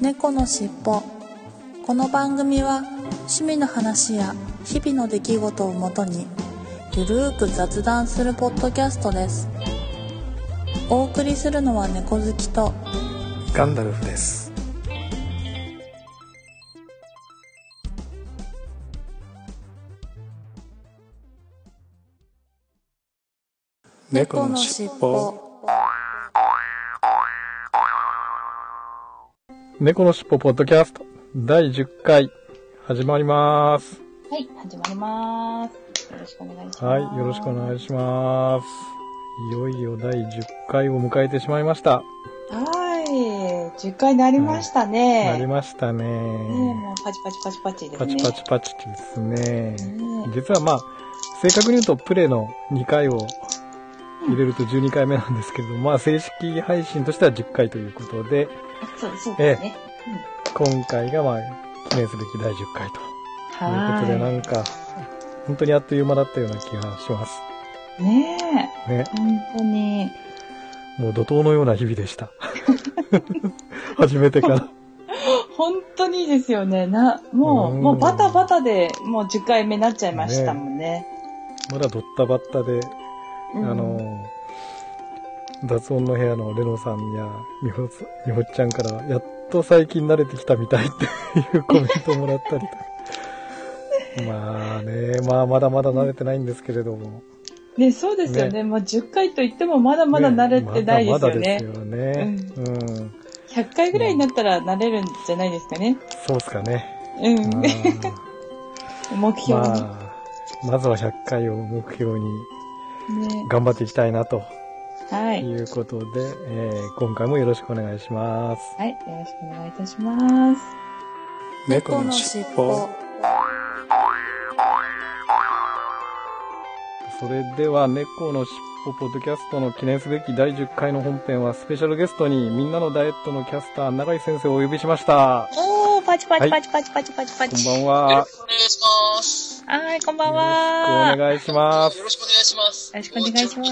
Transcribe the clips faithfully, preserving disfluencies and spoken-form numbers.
猫のしっぽ。この番組は趣味の話や日々の出来事をもとにゆるーく雑談するポッドキャストです。お送りするのは猫好きとガンダルフです。 猫のしっぽ。 猫のしっぽポッドキャストだいじゅっかい始まります。 はい、始まります。よろしくお願いします。 はい、よろしくお願いします。いよいよだいじゅっかいを迎えてしまいました。 はい、じゅっかいになりましたね。 なりましたね。ねもうパチパチパチパチですね。 パチパチパチですね。ね実はまあ正確に言うとプレのにかいを入れるとじゅうにかいめなんですけれども、うん、まあ正式配信としてはじゅっかいということで、 そうそうですね。 うん、今回がまあ記念すべきだいじゅっかいということで、なんか本当にあっという間だったような気がします。 ねえ。 ね。 本当に。 もう怒涛のような日々でした。初めてから。 本当にですよね。な、もう、もうバタバタでもうじゅっかいめになっちゃいましたもんね。ねまだドッタバッタで、うん、あの、雑音の部屋のレノさんやみほ、みほちゃんから、やっと最近慣れてきたみたいっていうコメントをもらったりとか。まあね、まあまだまだ慣れてないんですけれども。 ね、そうですよね。ねもうじゅっかいと言ってもまだまだ慣れてないですよね。ねまだまだですよね、うんうん。 ひゃっかいぐらいになったら慣れるんじゃないですかね。 そうですかね。 うん。目標に、 まあ。まずはひゃっかいを目標に頑張っていきたいなと。はい。いうことで、えー、今回もよろしくお願いします。 はい。よろしくお願いいたします。 猫のしっぽ。それでは猫のしっぽポッドキャストの記念すべきだいじゅっかいの本編はスペシャルゲストにみんなのダイエットのキャスター永井先生をお呼びしました。 おー、パチパチパチパチパチパチパチ。 こんばんは。 よろしくお願いします。 はい、こんばんは。 よろしくお願いします。 よろしくお願いします。 よろしくお願いします。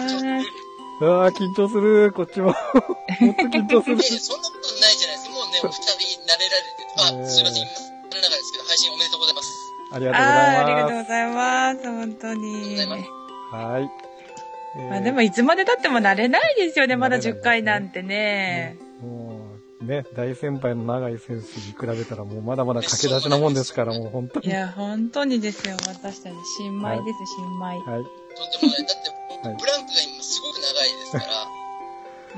ああ、緊張する。こっちも。もっと緊張する。 そんなことないじゃないですか。もうね、お二人慣れられて。あ、すいません。今、の中ですけど、配信おめでとうございます。 ありがとうございます。 ありがとうございます。本当に。 はい。 えー、まあでもいつまで経っても慣れないですよね。まだじゅっかいなんてね。 ねもうね、大先輩の永井先生に比べたらもうまだまだ駆け出しなもんですから、もう本当に。 いや、本当にですよ。私たち新米です、はい、新米。はい。 とんでもない。だって僕、ブランクが今すごく長いですから。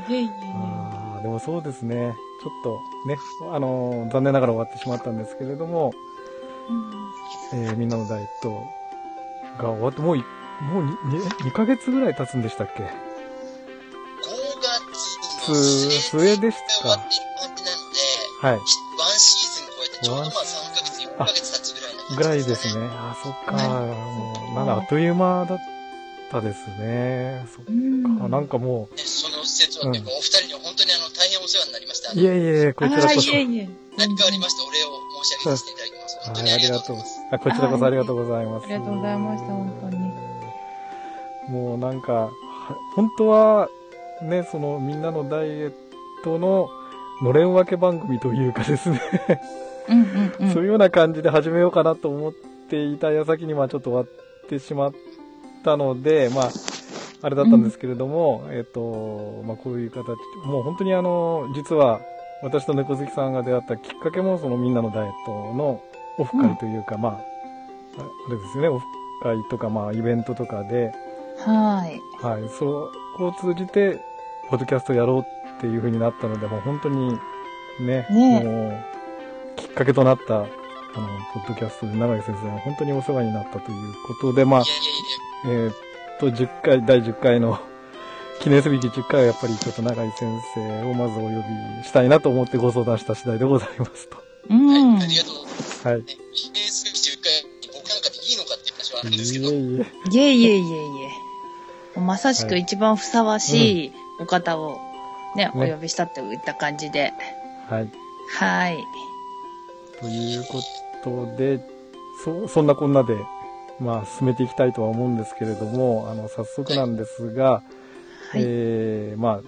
いえいえいえ。 ああ、でもそうですね。ちょっとね、あのー、残念ながら終わってしまったんですけれども、うん、えー、みんなのダイエットが終わって、もうもう 2, にかげつぐらい経つんでしたっけ？ ごがつの末でしたか。 終わっている感じなので、 はい。 ワンシーズン超えてちょうどまあさんかげつ、よんかげつ経つぐらいの、ね、 ぐらいですね。あ、そっか。もうなんだあっという間だったですね。そっか。なんかもう。 その説は結構、うん、お二人には本当にあの大変お世話になりました。 いえいえ、こちらこそ。 いえいえ。 何かありましたお礼を申し上げさせていただきます。本当にありがとうございます。 はい、こちらこそありがとうございます。 ありがとうございました、本当に。 もうなんか、本当は、ね、そのみんなのダイエットののれん分け番組というかですねうんうんうん、 そういうような感じで始めようかなと思っていた矢先にまあちょっと終わってしまったので、まあ、あれだったんですけれども、うん、えっと、まあこういう形、もう本当にあの、実は私と猫好きさんが出会ったきっかけもそのみんなのダイエットのオフ会というか、うん、まあ、あれですよね、オフ会とかまあイベントとかで、 はい。 はい。そこを通じて、ポッドキャストやろうっていう風になったので、もう本当にね、ねもう、きっかけとなった、あの、ポッドキャストで永井先生は本当にお世話になったということで、まあ、えー、っと、じゅっかい、だいじゅっかいの記念すべきじゅっかいはやっぱりちょっと永井先生をまずお呼びしたいなと思ってご相談した次第でございますと。 うん。 はい、ありがとうございます。はい。記念すべきじゅっかい、僕なんかでいいのかっていう話はあるんですけど。 いえいえ。 いえいえいえいえ。まさしく一番ふさわしいお方をね、はい、お呼びしたっていった感じで。 はい。 はい。 ということで、そ、そんなこんなで、まあ、進めていきたいとは思うんですけれども、あの、早速なんですが、はい、えー、まあ、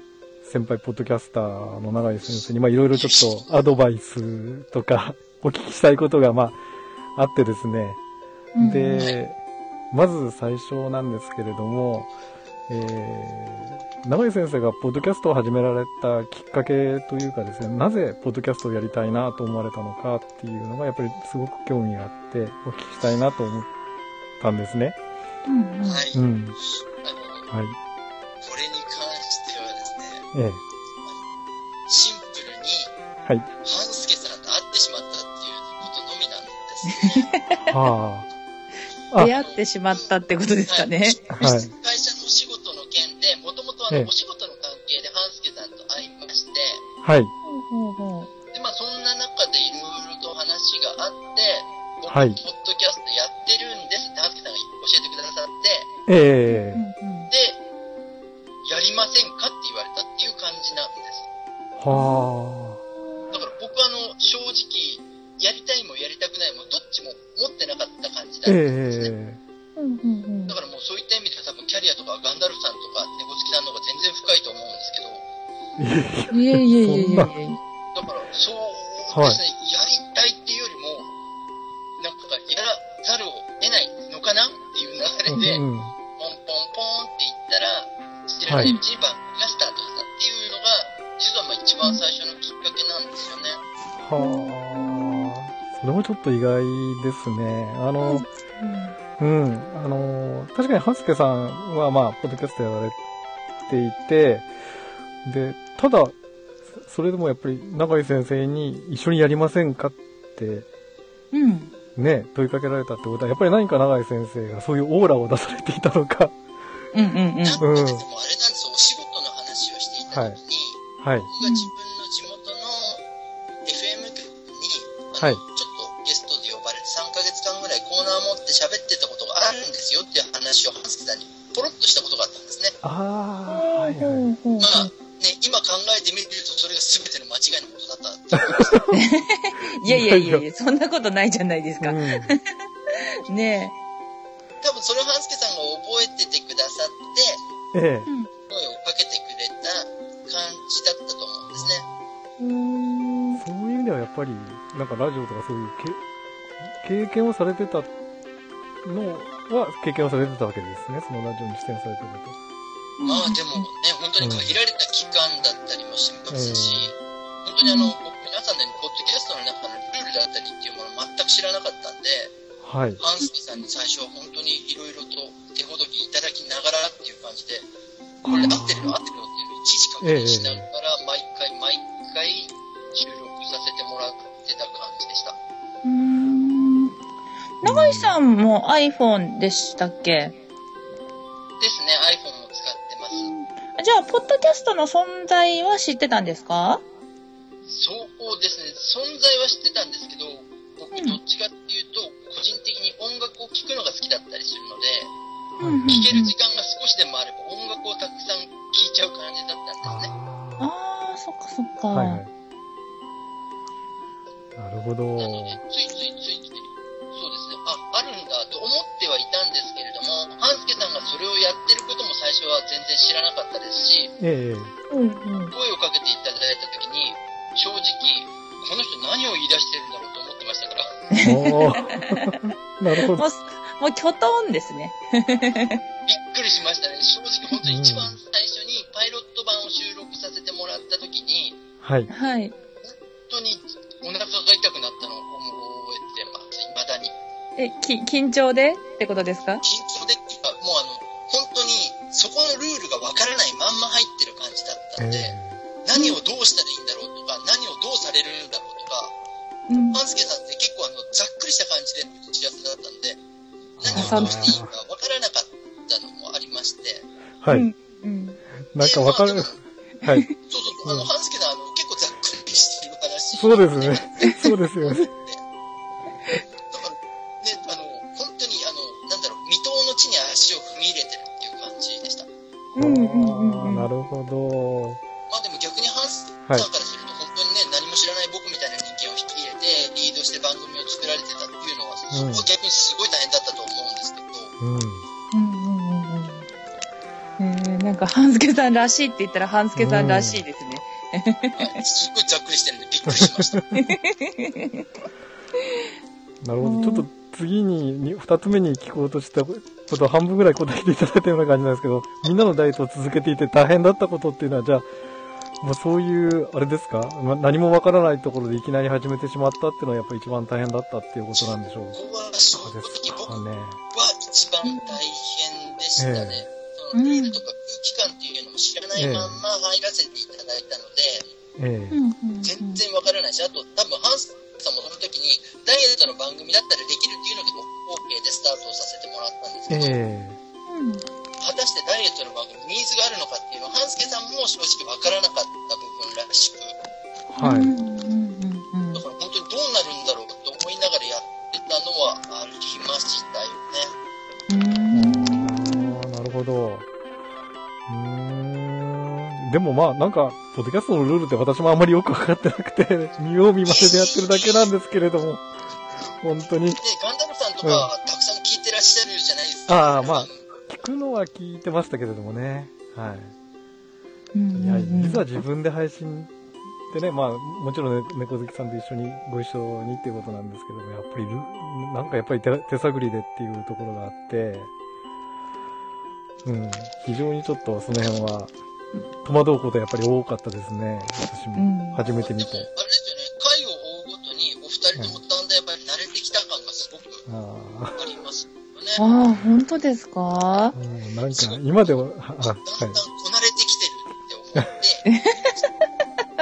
先輩ポッドキャスターの永井先生に、まあいろいろちょっとアドバイスとかお聞きしたいことがまああってですね。で、まず最初なんですけれども、えー、永井先生がポッドキャストを始められたきっかけというかですね、なぜポッドキャストをやりたいなと思われたのかっていうのがやっぱりすごく興味があってお聞きしたいなと思ったんですね。 うんうん。 はい。 うん。 あの、 はい。 これに関してはですね、 ええ。 シンプルに、 はい。 半助さんと会ってしまったっていうことのみなんですね。 はあ。 出会ってしまったってことですかね。 はい。 はい。 会社のお仕事の件で、もともとあの、 ええお仕事の関係で半助さんと会いまして、 はい。 ほうほうほう。 で、まあそんな中でいろいろと話があって、僕、 はいポッドキャストやってるんですって半助さんが教えてくださって、 ええ。 うんうん。 で、やりませんかって言われたっていう感じなんです。 はだから僕はあの、正直、やりたいもやりたくないもどっちも持ってなかった感じだあ。 ったんですね。 ええ。 うんうんうん。 だからもうそういった意味では多分キャリアとかガンダルフさんとか猫月さんの方が全然深いと思うんですけど、 いえいえいえいえいえ。 そんなだからそうですね、やりたいっていうよりも、なんかやらざるを得ないのかなっていう流れで、 うん。 ポンポンポンって言ったら、知らないうちに番組がスタートしたっていうのが、実はまあ一番最初のきっかけなんですよね。 はあ。それもちょっと意外ですね。あの、うん。あの、確かに、半助さんは、まあ、ポッドキャストやられていて、で、ただ、それでもやっぱり、永井先生に一緒にやりませんかって、 うん。 ね、問いかけられたってことは、やっぱり何か永井先生がそういうオーラを出されていたのか。 うんうんうん。 なんかでもあれなんですよ、お仕事の話をしていた時に、 はい。 僕が自分の地元の エフエム 局に、あのはいちょっとゲストで呼ばれてさんかげつかんぐらいコーナー持って喋ってたことがあるんですよっていう話を半助さんにポロッとしたことがあったんですね。 ああ、はいはい。 ほうほうほう。 まあね、今考えてみるとそれが全ての間違いのことだったっていうことです。 いやいやいやいや、そんなことないじゃないですか。 うん、 ね多分それを半助さんが覚えててくださって、 ええ。 声をかけてくれた感じだったと思うんですね。 え。うーん。 そういう意味ではやっぱり、なんかラジオとかそういうけ経験をされてたのは、経験をされてたわけですね。そのラジオに出演されてると。 まあでもね、本当に限られた期間だったりもしますし、本当にあの、僕皆さんのポッドキャストの中のルールだったりっていうものを全く知らなかったんで、 はい。 半助さんに最初は本当にいろいろと手ほどきいただきながらっていう感じで、これ合ってるの合ってるのっていうのをいちいち確認しながら、毎回毎回収録させてもらってた感じでした。 うーん。永井さんも iPhone でしたっけ？ ですね、iPhone も使ってます。 じゃあ、ポッドキャストの存在は知ってたんですか？ そうですね、存在は知ってたんですけど、僕どっちかっていうと、個人的に音楽を聴くのが好きだったりするので、 うんうんうん。 聴ける時間が少しでもあれば音楽をたくさん聴いちゃう感じだったんですね。 あああ、そっかそっか。 あ。はいはい。なるほど。 なので、ついついついつい、そうですね、あ、あるんだと思ってはいたんですけれども、半助さんがそれをやってることも最初は全然知らなかったですし、 ええ。 うんうん。 声をかけていただいたときに、正直、この人何を言い出してるんだろうと思ってましたから。 おーなるほど。 もう、もう、キョトンですね。 びっくりしましたね。正直本当に一番最初にパイロット版を収録させてもらったときに、 はい。 はい。 本当にお腹が痛くなったのを覚えてます、未だに。 え、き、緊張でってことですか？ 緊張でっていうか、もうあの、本当にそこのルールがわからないまんま入ってる感じだったんで、 え何をどうしたらいいんだろうとか、何をどうされるんだろうとか、 うん。 半助さんって結構あの、ざっくりした感じで打ち合わせだったんで、何をどうしていいかわからなかったのもありまして、 ーはい。 うん。うん。 なんかわかる。 でまあはい。 そうそう、あの、半助さん、あの、結構ざっくりしてる話。 そうですね。そうですよね。 だから、ね、あの、本当に、あの、なんだろう、未踏の地に足を踏み入れてるっていう感じでした。 うんうんうんうん。 あーなるほど。 まあでも逆にハンスさんからすると、本当にね、何も知らない僕みたいな人間を引き入れて、リードして番組を作られてたっていうのは、そこは逆にすごい大変だったと思うんですけど、 うん。 うんうんうんうん。えー、 なんか、半助さんらしいって言ったら、半助さんらしいですね。 はい、すごいざっくりしてるんでびっくりしました。 なるほど。ちょっと次に、二つ目に聞こうとしたことを半分ぐらい答えていただいたような感じなんですけど、みんなのダイエットを続けていて大変だったことっていうのは、じゃあ、まあ、そういう、あれですか、ま、何もわからないところでいきなり始めてしまったっていうのはやっぱり一番大変だったっていうことなんでしょうか。 ここは正直僕は一番大変でしたね。 ええそのルールとか空気感っていうのも知らないまんま入らせていただいたので、 ええ、 全然わからないし、あと多分ハンスさんもその時にダイエットの番組だったらできるっていうので OK でスタートをさせてもらったんですけど、 ええ果たしてダイエットの番組ニーズがあるのかっていうのはハンスケさんも正直わからなかった部分らしく、 はい。 だから本当にどうなるんだろうと思いながらやってたのはありましたよね。ああ、なるほど。うーん。でもまあなんか、ポッドキャストのルールって私もあんまりよくわかってなくて、見よう見まねでやってるだけなんですけれども、本当に。 で、ガンダムさんとか、うん、たくさん聞いてらっしゃるじゃないですか。 ああ、まあ。聞くのは聞いてましたけれどもね。はい。いや、実は自分で配信でね、まあ、もちろん、ね、猫好きさんと一緒にご一緒にっていうことなんですけども、やっぱりル、なんかやっぱり 手, 手探りでっていうところがあって、うん、非常にちょっとその辺は、戸惑うことやっぱり多かったですね。私も初めて見て。 でも、あれですよね、回を追うごとに、お二人ともだんだんやっぱり慣れてきた感がすごくわかります。 ああ、本当ですか？ うん、なんか、今でも、あ、 だんだんこなれてきてるって思って。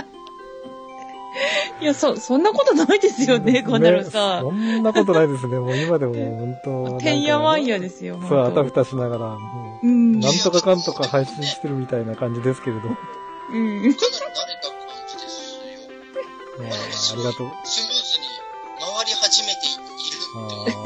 いや、そ、そんなことないですよね、こんなのさ。 そんなことないですね。もう今でも本当。 てんやわんやですよ。 そう、あたふたしながら、もう、うん、なんとかかんとか配信してるみたいな感じですけれど。うん。かなり慣れた感じですよ。 ありがとう。 スムーズに回り始めているって思って。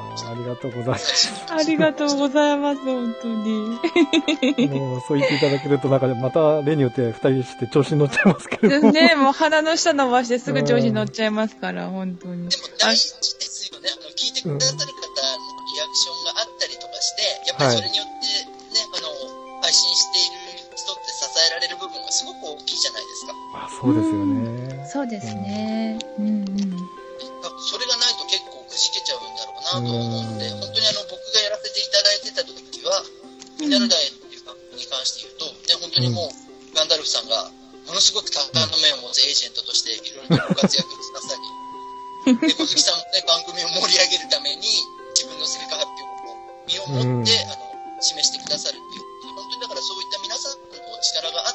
ありがとうございます。 ありがとうございます、本当に。 もう、そう言っていただけると、なんか、また、例によって二人して調子に乗っちゃいますけれども。 ね、もう鼻の下伸ばしてすぐ調子に乗っちゃいますから、本当に。 でも大事ですよね。あの、聞いてくださる方のリアクションがあったりとかして、やっぱりそれによってね、はい、あの、配信している人って支えられる部分がすごく大きいじゃないですか。 あ、そうですよね。 そうですね。うんうん。 それがないと結構くじけちゃうんだろうなと思うんで、本当にあの、僕がやらせていただいてた時は、ミナルダイっていう番組に関して言うと、ね、本当にもう、ガンダルフさんが、ものすごく多感の目を持つエージェントとして、いろいろとご活躍くださり、で、小月さんもね、番組を盛り上げるために、自分の成果発表を身をもって、あの、示してくださるっていう、本当にだからそういった皆さんの力があって、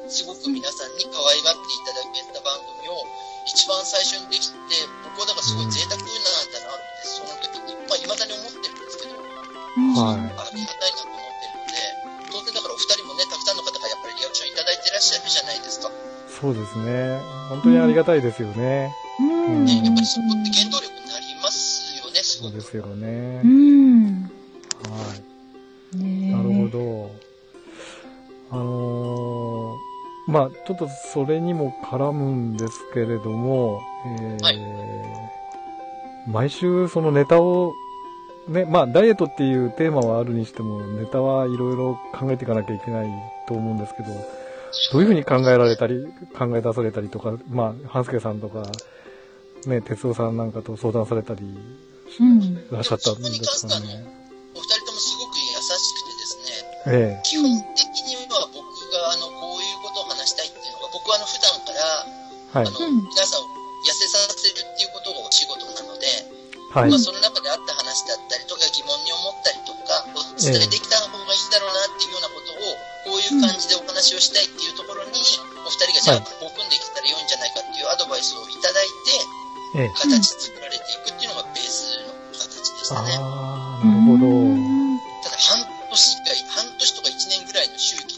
すごく皆さんに可愛がっていただけた番組を、一番最初にできて、僕はだからすごい贅沢なんだなって、その時に、まあ、未だに思ってるんですけど、はい、ありがたいなと思ってるので、当然だからお二人もね、たくさんの方がやっぱりリアクションいただいてらっしゃるじゃないですか。 そうですね。本当にありがたいですよね。 うん。 ね、やっぱりそこって原動力になりますよね、すごく。 そうですよね。 うん。 はい。 ね、 なるほど。あのー、まあ、ちょっとそれにも絡むんですけれども、えーはい、毎週そのネタを、ね、まあ、ダイエットっていうテーマはあるにしても、ネタはいろいろ考えていかなきゃいけないと思うんですけど、どういうふうに考えられたり、考え出されたりとか、まあ、半助さんとか、ね、哲夫さんなんかと相談されたり、うん、らっしゃったんですかね。 お二人ともすごく優しくてですね、 ええ、 基本的には僕があのこういうことを話したいっていうのが、僕はあの普段から、はい、あの皆さんを痩せさせるっていうことがお仕事なので、はい、まあ、その中であった話だったりとか疑問に思ったりとか、お伝えできた方がいいだろうなっていうようなことを、こういう感じでお話をしたいっていうところに、お二人がじゃあこう組んできたら良いんじゃないかっていうアドバイスをいただいて、形作られていくっていうのがベースの形でしたね。 ああ、なるほど。 ただ半年以外、半年とか一年ぐらいの周期って、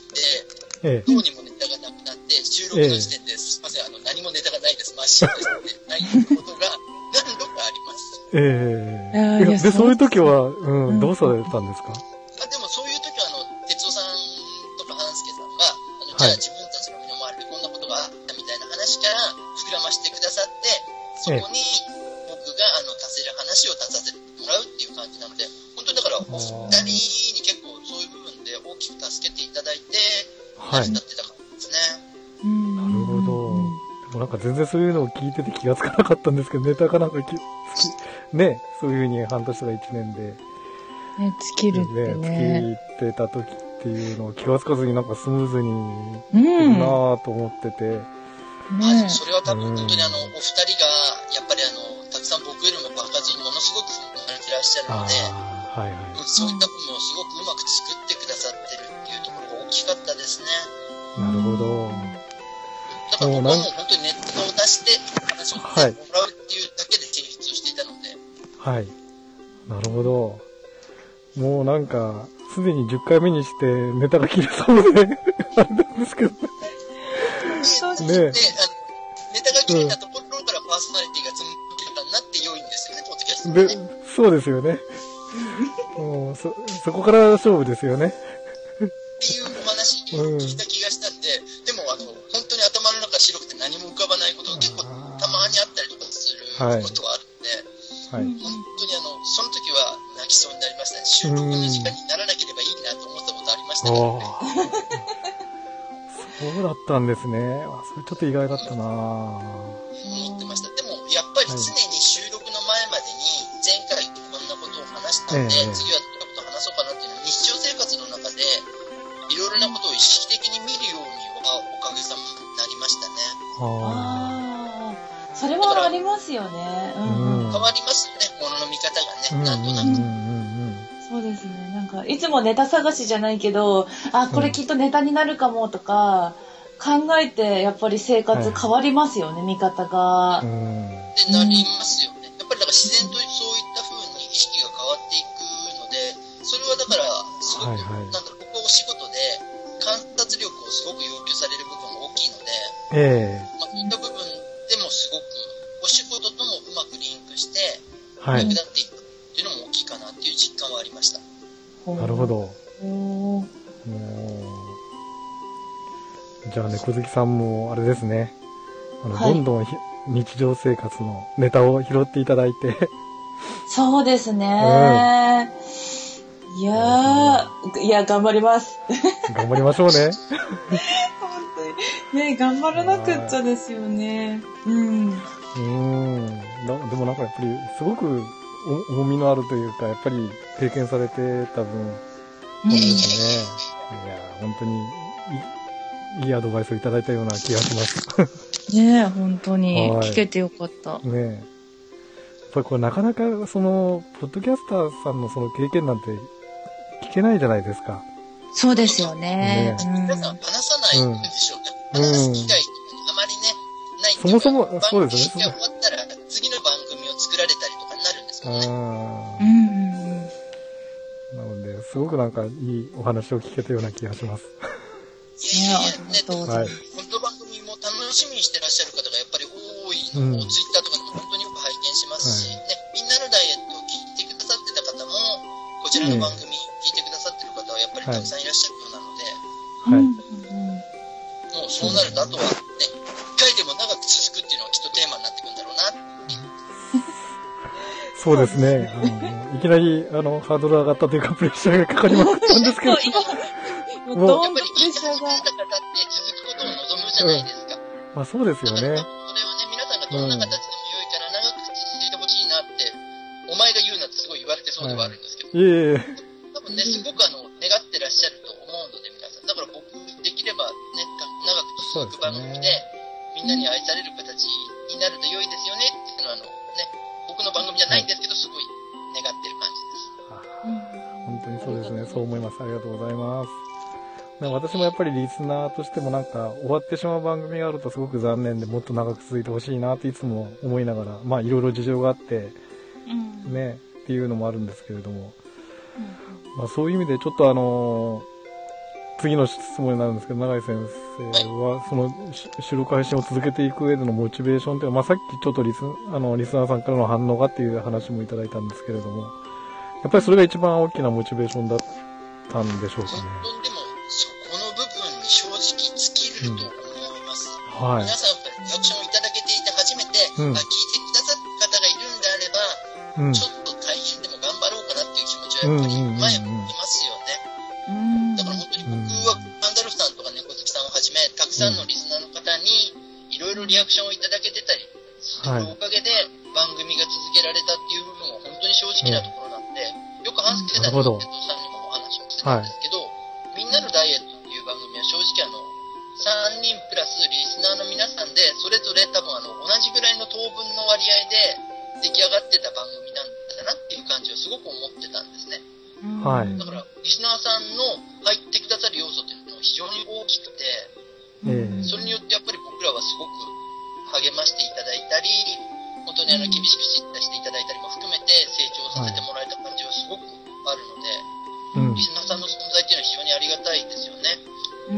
どうにもネタがなくなって、収録の時点で、すいません、あの、何もネタがないです、真っ白ですって、ないことが何度かあります。 ええー。で、そういう時は、うん、どうされたんですか？ あ、でもそういう時は、あの、哲夫さんとか半助さんが、あの、じゃあ自分たちの身の回りでこんなことがあったみたいな話から膨らましてくださって、そこに僕が、あの、足せる話を足させてもらうっていう感じなので、本当にだから、お二人に結構そういう部分で大きく助けていただいて、 はい。 成り立ってた感じですね。 なるほど。でもなんか全然そういうのを聞いてて気がつかなかったんですけど、ネタかなんかき、ね、そういう風に半年とかいちねんで、 ね、尽きるってね。 ね、尽きてた時っていうのを気がつかずになんかスムーズにいってるなぁと思ってて。 うん、ね、はい、それは多分本当にあの、お二人が、やっぱりあの、たくさん僕よりも爆発にものすごく生まれてらっしゃるので、 はいはい、 そういった部分をすごくうまく作ってくださってるっていうところが大きかったですね。 なるほど。 だから僕はもう本当にネットを出して話をしてもらうっていうだけで成立をしていたので。 はい。なるほど。もうなんか、すでにじゅっかいめにしてネタが切れそうで、あれなんですけど。 正直ね。で、あの、ネタが切れたところからパーソナリティが積み切れたになって良いんですよね、ポッドキャストで、ね。 で、そうですよね。もうそ、そこから勝負ですよね。 っていうお話を聞いた気がしたんで、うん、でもあの、本当に頭の中白くて何も浮かばないことが結構たまにあったりとかすることがあるんで、はい、本当にあの、その時は泣きそうになりましたね。収録の時間にならなければいいなと思ったことありましたけどね。 そうだったんですね。それちょっと意外だったな思ってました。でも、やっぱり常に収録の前までに、前回こんなことを話したんで、えー、次はどんなことを話そうかなっていうのを日常生活の中で、いろいろなことを意識的に見るようには、おかげさまになりましたね。 ああ、それはありますよね。うん、 変わりますよね、ものの見方がね、なんとなく。 そうですね。なんか、いつもネタ探しじゃないけど、あ、これきっとネタになるかもとか、考えて、やっぱり生活変わりますよね、はい、見方が。 で、なりますよね。やっぱりだから自然とそういった風に意識が変わっていくので、それはだから、すごく、はいはい、なんだろう、僕はお仕事で観察力をすごく要求される部分が大きいので、えーまあ、そういった部分でもすごく、お仕事ともうまくリンクして、はい、役立っていくっていうのも大きいかなっていう実感はありました。 なるほど。じゃあね、小月さんもあれですね、あの、はい、どんどん日常生活のネタを拾っていただいて。 そうですね。うん、いやー、いや、頑張ります。 頑張りましょうね。 本当に。ね、頑張らなくっちゃですよね。うん。 うーん。でもなんかやっぱり、すごく重みのあるというか、やっぱり経験されてた分、そうですね。いや、本当にいい、いいアドバイスをいただいたような気がします。 ねえ、本当に。聞けてよかった。 ねえ。やっぱりこれなかなか、その、ポッドキャスターさんのその経験なんて聞けないじゃないですか。 そうですよね。 ねえ。皆さん話さないんでしょうね。うん、話す機会、あまりね、ないんで。 そもそも、そうですね。 番組が終わったら、次の番組を作られたりとかになるんですよね。 うん。 なので、すごくなんかいいお話を聞けたような気がします。 いやいやいや、ね、はい、この番組も楽しみにしてらっしゃる方がやっぱり多いのを、うん、ツイッターとかでも本当によく拝見しますし、はい、ね、みんなのダイエットを聞いてくださってた方も、こちらの番組聞いてくださってる方はやっぱりたくさんいらっしゃるようなので、はい、もうそうなると、あとはね、一回でも長く続くっていうのはきっとテーマになってくるんだろうなっていう。 そうですね。あのいきなりあのハードル上がったというかプレッシャーがかかりまくったんですけど。 もうやっぱり聞いて始めた方って続くことを望むじゃないですか。 うん、まあそうですよね。 それをね、皆さんがどんな形でも良いから長く続いてほしいなって、お前が言うなってすごい言われてそうではあるんですけど。 はい、いえいえ。 多分ね、すごくあの、願ってらっしゃると思うので皆さん。だから僕、できればね、長く続く番組で、みんなに愛される形になると良いですよねっていうのはあの、ね、僕の番組じゃないんですけど、すごい願ってる感じです。 本当にそうですね。そう思います。ありがとうございます。私もやっぱりリスナーとしてもなんか終わってしまう番組があるとすごく残念で、もっと長く続いてほしいなっていつも思いながら、まあいろいろ事情があって、うん、ね、っていうのもあるんですけれども、うん、まあそういう意味でちょっとあのー、次の質問になるんですけど、永井先生はその収録配信を続けていく上でのモチベーションっていうのは、まあさっきちょっとリス、あの、リスナーさんからの反応がっていう話もいただいたんですけれども、やっぱりそれが一番大きなモチベーションだったんでしょうかね。 本当にでもそこの部分に正直尽きると思います。うん、はい。皆さんやっぱりリアクションをいただけていて初めて、うん、あ、聞いてくださる方がいるんであれば、うん、ちょっと大変でも頑張ろうかなっていう気持ちはやっぱり前向きますよね。うん、だから本当に僕だけてたりするおかげで番組が続けられたっていう部分は本当に正直なところなんで、よく半助さんにも瀬戸さんにもお話をしてたんですけど、はい、みんなのダイエットっていう番組は正直あのさんにんプラスリスナーの皆さんでそれぞれ多分あの同じぐらいの糖分の割合で出来上がってた番組なんだなっていう感じをすごく思ってたんですね。 はい。 だからリスナーさんの入ってくださる要素っていうのは非常に大きくて、えー、それによってやっぱり僕らはすごく励ましていただいたり、本当にあの厳しくしていただいたりも含めて成長させてもらえた感じはすごくあるので、はい、リスナーさんの存在っていうのは非常にありがたいですよね。 うん、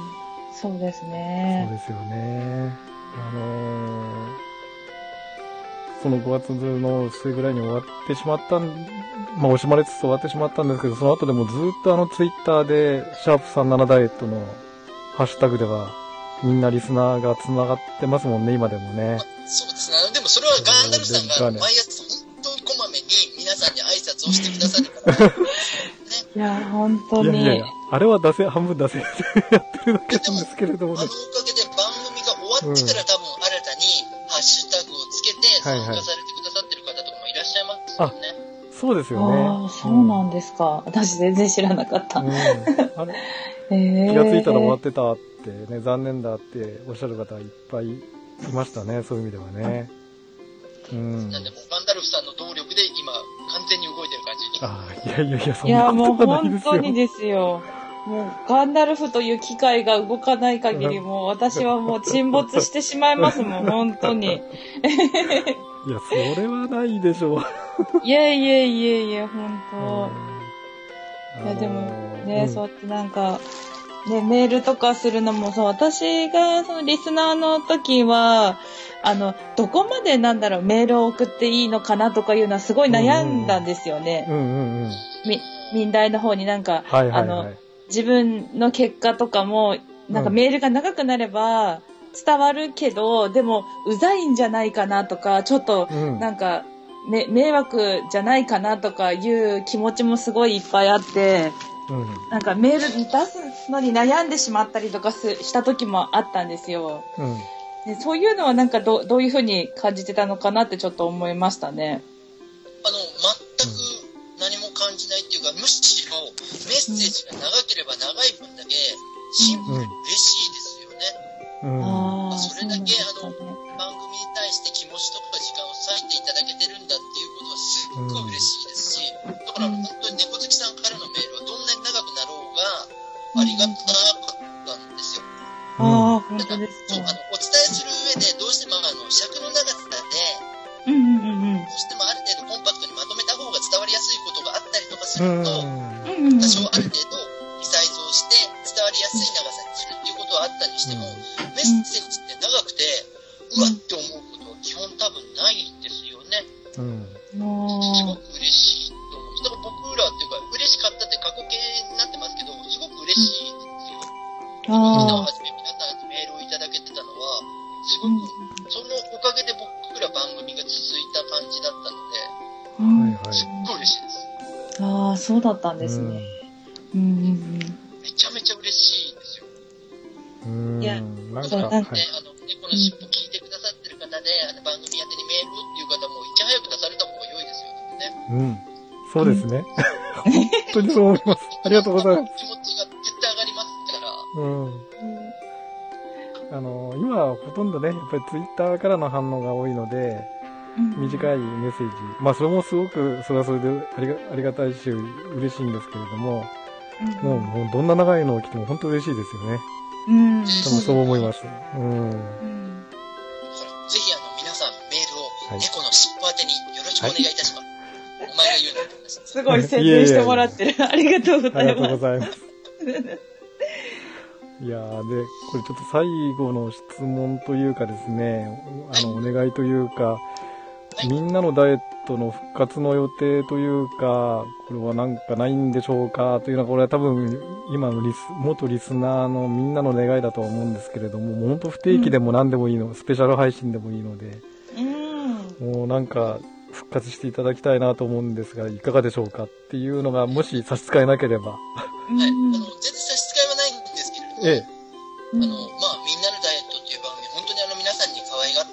そうですね。 そうですよね。あのー、そのごがつの末ぐらいに終わってしまったん、まあ惜しまれつつ終わってしまったんですけど、その後でもずっとあのツイッターでシャープさんじゅうななダイエットのハッシュタグではみんなリスナーが繋がってますもんね、今でもね。 そうですね。でもそれはガーナルさんが毎朝本当にこまめに皆さんに挨拶をしてくださるから、ね。 いや、本当に。 いやいやいや、あれは出せ、半分出せやってるだけなんですけれどもね。 あのおかげで番組が終わってから多分新たにハッシュタグをつけて参加されてくださってる方とかもいらっしゃいますよね。 はいはい、そうですよね。 ああ、そうなんですか。うん、私全然知らなかった。うん、 あれえー、気がついたら終わってたってね、残念だっておっしゃる方いっぱいいましたね、そういう意味ではね。うん。 なんでもガンダルフさんの動力で今完全に動いてる感じに。 ああ、いやいやいや、そんなことはないですよ。 いや、もう本当にですよ。もうガンダルフという機械が動かない限りもう私はもう沈没してしまいますもん、本当に。いや、それはないでしょう。 いやいやいやいや、本当。いや、でもね、うん、そうやってなんか、ね、メールとかするのもそう、私がそのリスナーの時は、あの、どこまでなんだろう、メールを送っていいのかなとかいうのはすごい悩んだんですよね。 うんうんうん。 み、民大の方になんか、 はいはいはい、 あの、自分の結果とかも、なんかメールが長くなれば伝わるけど、うん、でも、うざいんじゃないかなとか、ちょっと、なんか、うん、め、迷惑じゃないかなとかいう気持ちもすごいいっぱいあって、うん、なんかメール出すのに悩んでしまったりとかすした時もあったんですよ。うん、でそういうのはなんかど、どういうふうに感じてたのかなってちょっと思いましたね。 あの、全く何も感じないっていうか、むしろメッセージが長ければ長い分だけシンプルに嬉しいですよね。うん、あそれだけ、ね、あの、番組に対して気持ちとか時間を割いていただけてるんだっていうことはすっごい嬉しいですし、だから本当に猫好きさんからのメールはどんなに長くなろうがありがたかったんですよ。 ああ、本当ですか。 そう、あの、お伝えする上でどうしてもあの、尺の長さで、 うんうんうん、 どうしてもある程度コンパクトにまとめた方が伝わりやすいことがあったりとかすると、多少ある程度リサイズをして伝わりやすい長さにするっていうことはあったりしても、メッセージって長くて、うわって思うことは基本多分ないんですよね。うん、すごく嬉しいと思う。だから僕らっていうか、嬉しかったって過去形になってますけど、すごく嬉しいですよ。この人をはじめ皆さんにメールをいただけてたのは、すごく、そのおかげで僕ら番組が続いた感じだったので、うん、すっごい嬉しいです。 ああ、そうだったんですね。うんうんうん、 めちゃめちゃ嬉しいんですよ。 うん、いや、 なんか、ね、あの、猫のしっぽ聞いてくださってる方で、あの番組宛てにメールっていう方もいち早く出された方が良いですよね。 うん。そうですね。うん、本当にそう思います。ありがとうございます。 気持ちが絶対上がりますから。うん。 あの、今はほとんどね、やっぱりツイッターからの反応が多いので、うん、短いメッセージ。まあ、それもすごく、それはそれでありが、ありがたいし、嬉しいんですけれども、うん、もう、もうどんな長いのを来ても本当嬉しいですよね。うん。多分そう思います。うん。うん、 ぜひ、あの、皆さん、メールを、猫の尻尾宛てによろしくお願いいたします。はい、お前が言うのって話です。 すごい宣伝してもらってる。いやいやいやありがとうございます。 ありがとうございます。いやー、で、これちょっと最後の質問というかですね、あの、お願いというか、みんなのダイエットの復活の予定というか、これはなんかないんでしょうかというのは、これは多分、今のリス、元リスナーのみんなの願いだとは思うんですけれども、もう本当不定期でも何でもいいの、うん、スペシャル配信でもいいので、うん、もうなんか、復活していただきたいなと思うんですが、いかがでしょうかっていうのが、もし差し支えなければ。 はい、あの、全然差し支えはないんですけれども、ええ、あの、まあ、みんなのダイエットっていう番組、本当にあの皆さんに可愛がって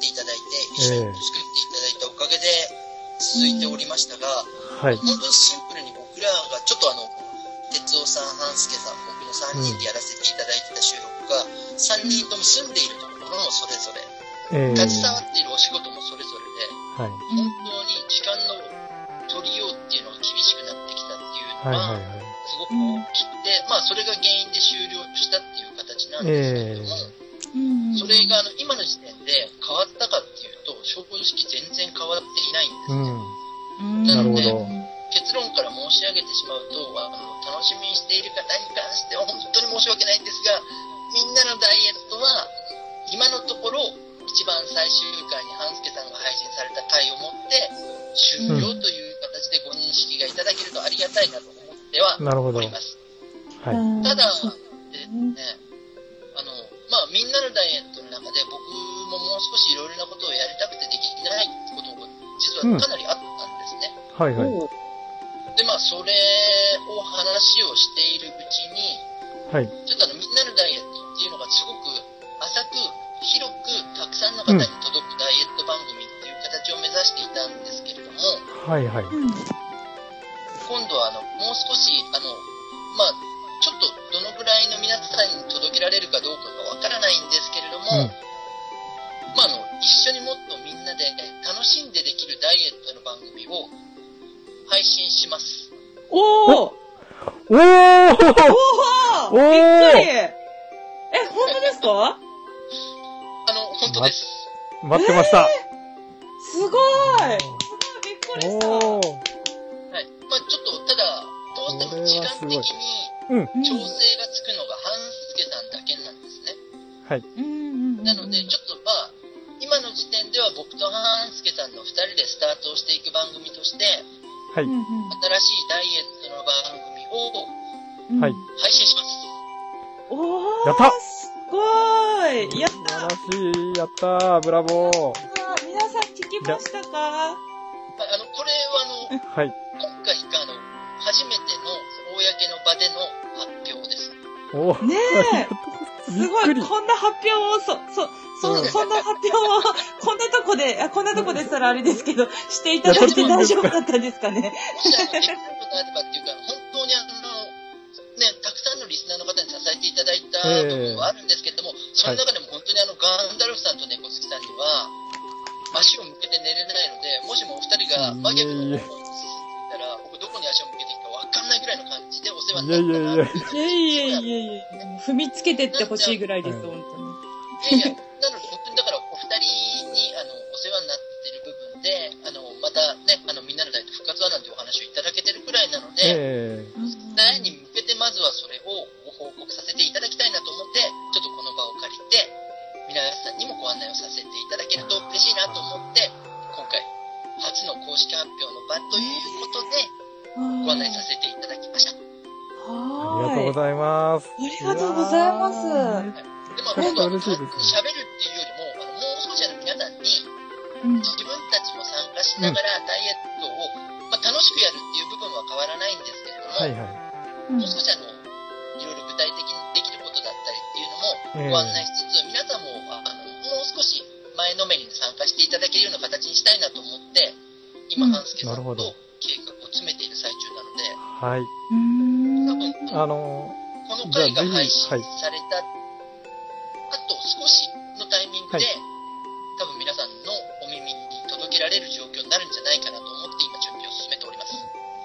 っていただいて、一緒に作っていただいたおかげで続いておりましたが、はい、本当にシンプルに僕らがちょっとあの、哲夫さん、半助さん、僕のさんにんでやらせていただいてた収録が、さんにんとも住んでいるところもそれぞれ、えー、携わっているお仕事もそれぞれで、はい、本当に時間の取りようっていうのが厳しくなってきたっていうのが、はいはいはい、すごく大きくて、まあそれが原因で終了したっていう形なんですけれども、えー、それがあの今の時点で変わったかっていうと、正直全然変わっていないんですね。うん、なので、結論から申し上げてしまうと、あの楽しみにしている方に関しては本当に申し訳ないんですが、みんなのダイエットは今のところ一番最終回に半助さんが配信された回をもって終了という形でご認識がいただけるとありがたいなと思ってはおります。はい、ただですね、あのまあみんなのダイエットの中で僕ももう少しいろいろなことをやりたくてできないことが実はかなりあったんですね。うん、はいはい。でまあそれを話をしているうちに、はい、ちょっとあのみんなのダイエットっていうのがすごく浅く広くたくさんの方に届くダイエット番組っていう形を目指していたんですけれども、はいはい、今度はあのもう少しあのまあちょっとどのぐらいの皆さんに届けられるかどうかがわからないんですけれども、うん、まああの一緒にもっとみんなで楽しんでできるダイエットの番組を配信します。 おーおーおおーびっくり。え、本当ですか？ あの、本当です。 ま、待ってました。えー、 すごい。すごいびっくりした。はい。 まあちょっと、ただ、どうしても時間的に調整がつくのが半助さんだけなんですね。はい。なので、ちょっとまあ、今の時点では僕と半助さんの二人でスタートをしていく番組として、はい、新しいダイエットの番組を配信します。 はい、おーやったすごいやった素晴らしいやったブラボー皆さん聞きましたか？ あの、これはあの、はい、今回があの、初めての公の場での発表です。 おねえすごいこんな発表を、そ、そ、そ、うん、そんな発表を、こんなとこで、あ、こんなとこでしたらあれですけど、していただいて大丈夫だったんですかね。 もしあの、できることあればっていうか、本当にあの、ね、たくさんのリスナーの方に支えていただいた部分はあるんですけれども、えー、その中でも本当にあの、ガンダルフさんと猫好きさんには、足を向けて寝れないので、もしもお二人が真逆の方向に進んでいたら、僕どこに足を向けていいかわかんないぐらいの感じでお世話になったら、 いやいやいやいやいやいや、踏みつけてってほしいぐらいです、本当に。 いやいや、なので本当にだからお二人にあのお世話になっている部分で、あの、またね、あの、みんなのダイエット復活はなんてお話をいただけてるくらいなので、誰、えー、に向けてまずはそれをご報告させていただきたいなと思って、ちょっとこの場を借りて、皆さんにもご案内をさせていただけると嬉しいなと思って、今回、初の公式発表の場ということで、ご案内させていただきました。 ありがとうございます。 ありがとうございます。 でも、今度は喋るっていうよりも、あの、もう少しあの皆さんに、うん、自分たちも参加しながらダイエットを、まあ、楽しくやるっていう部分は変わらないんですけれども、はいはい、もう少しあの、いろいろ具体的にできることだったりっていうのもご案内しつつ、えー、皆さんもあのもう少し前のめりに参加していただけるような形にしたいなと思って、今、半助さんと計画を詰めている最中なので、はい。多分、あの、この回が配信された、あと少しのタイミングで、はい、多分皆さんのお耳に届けられる状況になるんじゃないかなと思って今準備を進めております。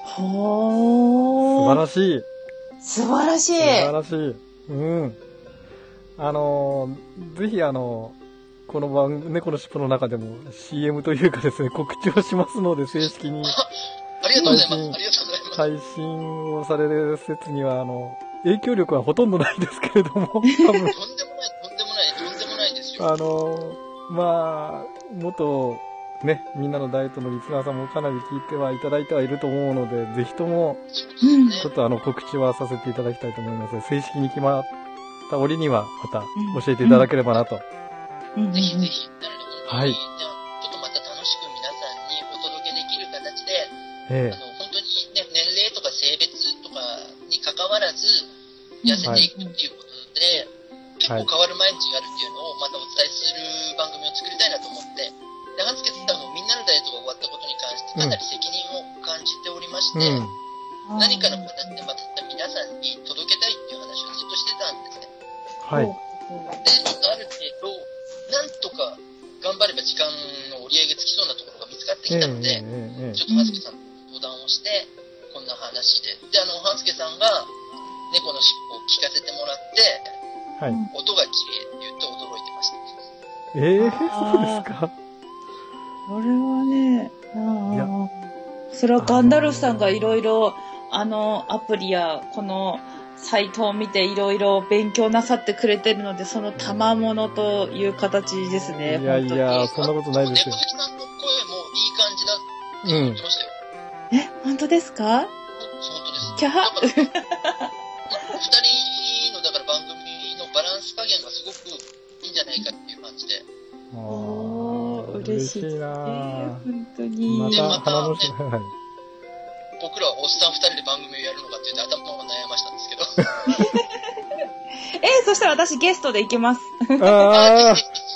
ほー。素晴らしい。 素晴らしい。素晴らしい。うん。あの、ぜひあの、この番、猫のしっぽの中でも シーエム というかですね、告知をしますので、正式に。 ありがとうございます。ありがとうございます。 配信をされる説には、あの、影響力はほとんどないですけれども、多分。とんでもない、とんでもない、とんでもないですよ。あの、まあ、元、ね、みんなのダイエットのリスナーさんもかなり聞いてはいただいてはいると思うので、ぜひとも、ちょっとあの、告知はさせていただきたいと思います。正式に決まった折には、また教えていただければなと。 ぜひぜひ、なので本当に、はい、ちょっとまた楽しく皆さんにお届けできる形で、ええ、あの本当にね、年齢とか性別とかに関わらず、痩せていくっていうことで、はい、結構変わる毎日があるっていうのをまたお伝えする番組を作りたいなと思って、 かなり責任を感じておりまして、うん、何かの形でまた皆さんに届けたいっていう話をずっとしてたんですね。 はい。 で、ちょっとある程度、なんとか頑張れば時間の折り合いがつきそうなところが見つかってきたので、えーえーえー、ちょっと半助さんと相談をして、こんな話で。で、あの、半助さんが猫の尻尾を聞かせてもらって、はい、音が綺麗って言って驚いてました。 ええー、そうですか。 これはね、あそれはガンダルフさんがいろいろ、あの、アプリや、この、サイトを見ていろいろ勉強なさってくれてるので、その賜物という形ですね。 いやいや、そんなことないですよ。 猫好きさんの声もいい感じだって言ってましたよ。 うん、え、本当ですか？ 本当です。 キャハ二人のだから番組のバランス加減がすごくいいんじゃないかっていう感じで。 おー、嬉しいですね。本当に。 また、花のし、はい。 僕らはおっさん二人で番組をやるのかって言って頭を悩ましたんですけど。 えー、そしたら私ゲストで行きます。 ああ。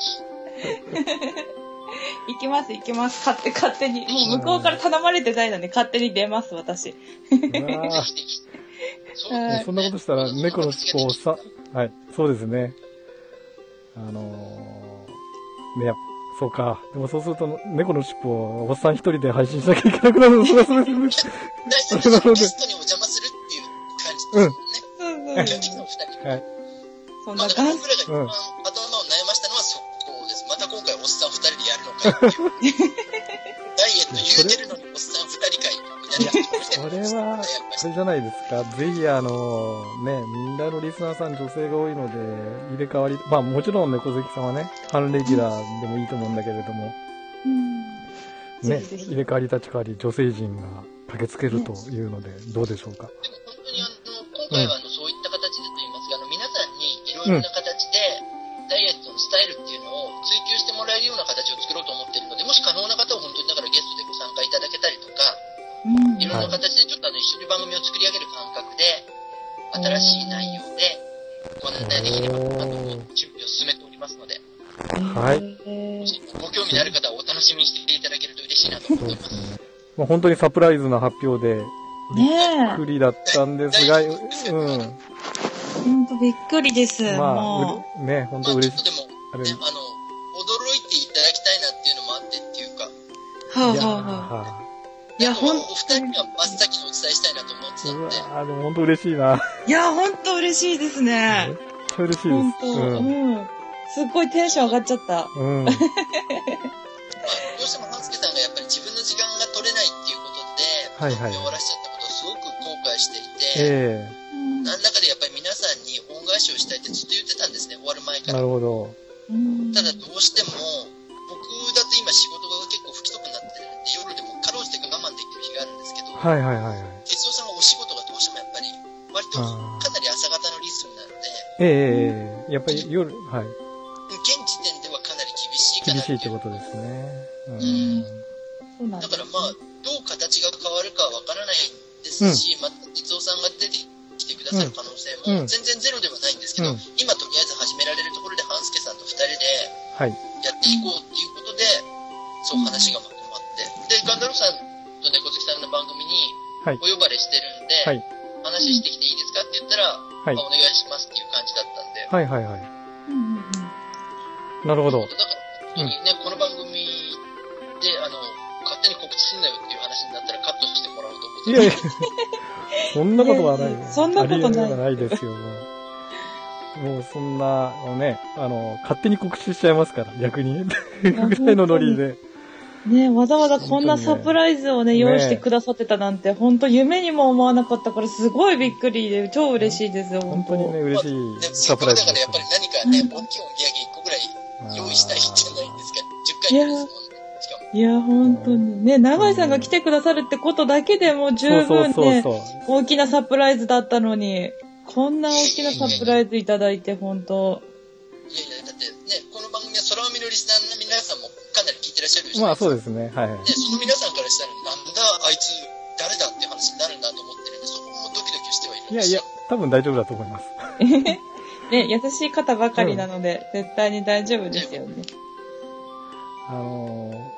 行きます、行きます。勝手、勝手に。もう向こうから頼まれてないので勝手に出ます、私。 あそ, そんなことしたら猫の尻尾をさ、はい、そうですね。あのー、ね、やそうか。でもそうすると、猫の尻尾をおっさん一人で配信しなきゃいけなくなるの、それはそれで。 ゲストにお邪魔するっていう感じですよね。うん。うん。基本的にお二人。はい。 そんな感じ。 僕らが一番頭を悩ましたのはそこです。また今回おっさん二人でやるのかっていう。ダイエット言うてるのにおっさん二人かい。 いや、それは、それじゃないですか。ぜひ、あの、ね、みんなのリスナーさん女性が多いので、入れ替わり、まあもちろん猫好きさんはね、半レギュラーでもいいと思うんだけれども、うん、ね、入れ替わり立ち替わり女性陣が駆けつけるというので、どうでしょうか。 でも本当にあの、今回はあの、そういった形でと言いますか、あの、皆さんにいろいろな形で、ダイエットのスタイルっていうのを追求してもらえるような形を作ろうと思っているので、もし可能な方は本当にだからゲストでご参加いただけたりとか、うん、いろんな形でちょっとあの一緒に番組を作り上げる感覚で、新しい内容でご案内できればなと準備を進めておりますので、 はい。 もしご興味のある方はお楽しみにしていただけると嬉しいなと思っております。 まあ、本当にサプライズな発表で、びっくりだったんですが、うん。 本当びっくりです。 まあ、ね、本当嬉しい。 まあ、ちょっとでも、ね、あの、驚いていただきたいなっていうのもあってっていうか。 はあ、はあ、はあ。 いや、ほんと、お二人には真っ先にお伝えしたいなと思ってたので。 うわぁ、でも本当嬉しいな。 いや、本当嬉しいですね。 めっちゃ嬉しいです。 本当、うん、うん。すっごいテンション上がっちゃった。うん。 まあ、どうしても半助さんがやっぱり自分の時間が取れないっていうことで、はいはい。終わらしちゃったことをすごく後悔していて、ええー。何らかでやっぱり皆さんに恩返しをしたいってずっと言ってたんですね、終わる前から。 なるほど。 ただどうしても、僕だと今仕事が結構不規則になってるんで、夜でもかろうじて我慢できる日があるんですけど、 はいはいはい。 哲夫さんがお仕事がどうしてもやっぱり、割とかなり朝方のリズムなので、 ええー、やっぱり夜、はい。 現時点ではかなり厳しいかな厳しいってことですね。 うん。だからまあ、どう形が変わるかはわからないですし、うん、また哲夫さんが出てきてくださる可能性も全然ゼロではないんですけど、うん、今とりあえず始められるところで半助さんと二人でやっていこうっていうことで、そう話がまとまって、で、ガンダルフさんと猫好きさんの番組にお呼ばれしてるんで、はい、話してきていいですかって言ったら、はい、まあ、お願いしますっていう感じだったんで。 はいはいはい。なるほど。 だから本当にね、うん、この番組で、あの、勝手に告知すんなよっていう話になったらカットしてもらうと思う。 いやいや、そんなことはない。 そんなことない。 ありえないですよ。もうそんな、ね、あの、勝手に告知しちゃいますから、逆にね。ぐらいのノリで。 ね、わざわざこんなサプライズをね、用意してくださってたなんて、本当夢にも思わなかったから、すごいびっくりで、超嬉しいですよ、 本当にね、嬉しいサプライズ。だからやっぱり何かね、大きいお土産いっこぐらい用意したいじゃないですか。じゅっかい目ですもんね。 いや、本当にね、長井さんが来てくださるってことだけでも十分ね、大きなサプライズだったのに、こんな大きなサプライズいただいて、本当。 いやいや、だってね、この番組は空海のリスナーの皆さんもかなり聞いてらっしゃるでしょ。 まあそうですね、はい。 で、その皆さんからしたら、なんだ、あいつ、誰だっていう話になるんだと思ってるんで、そこもドキドキしてはいるんですよ。 いやいや、多分大丈夫だと思います。 ね、優しい方ばかりなので、うん、絶対に大丈夫ですよね。 あのー、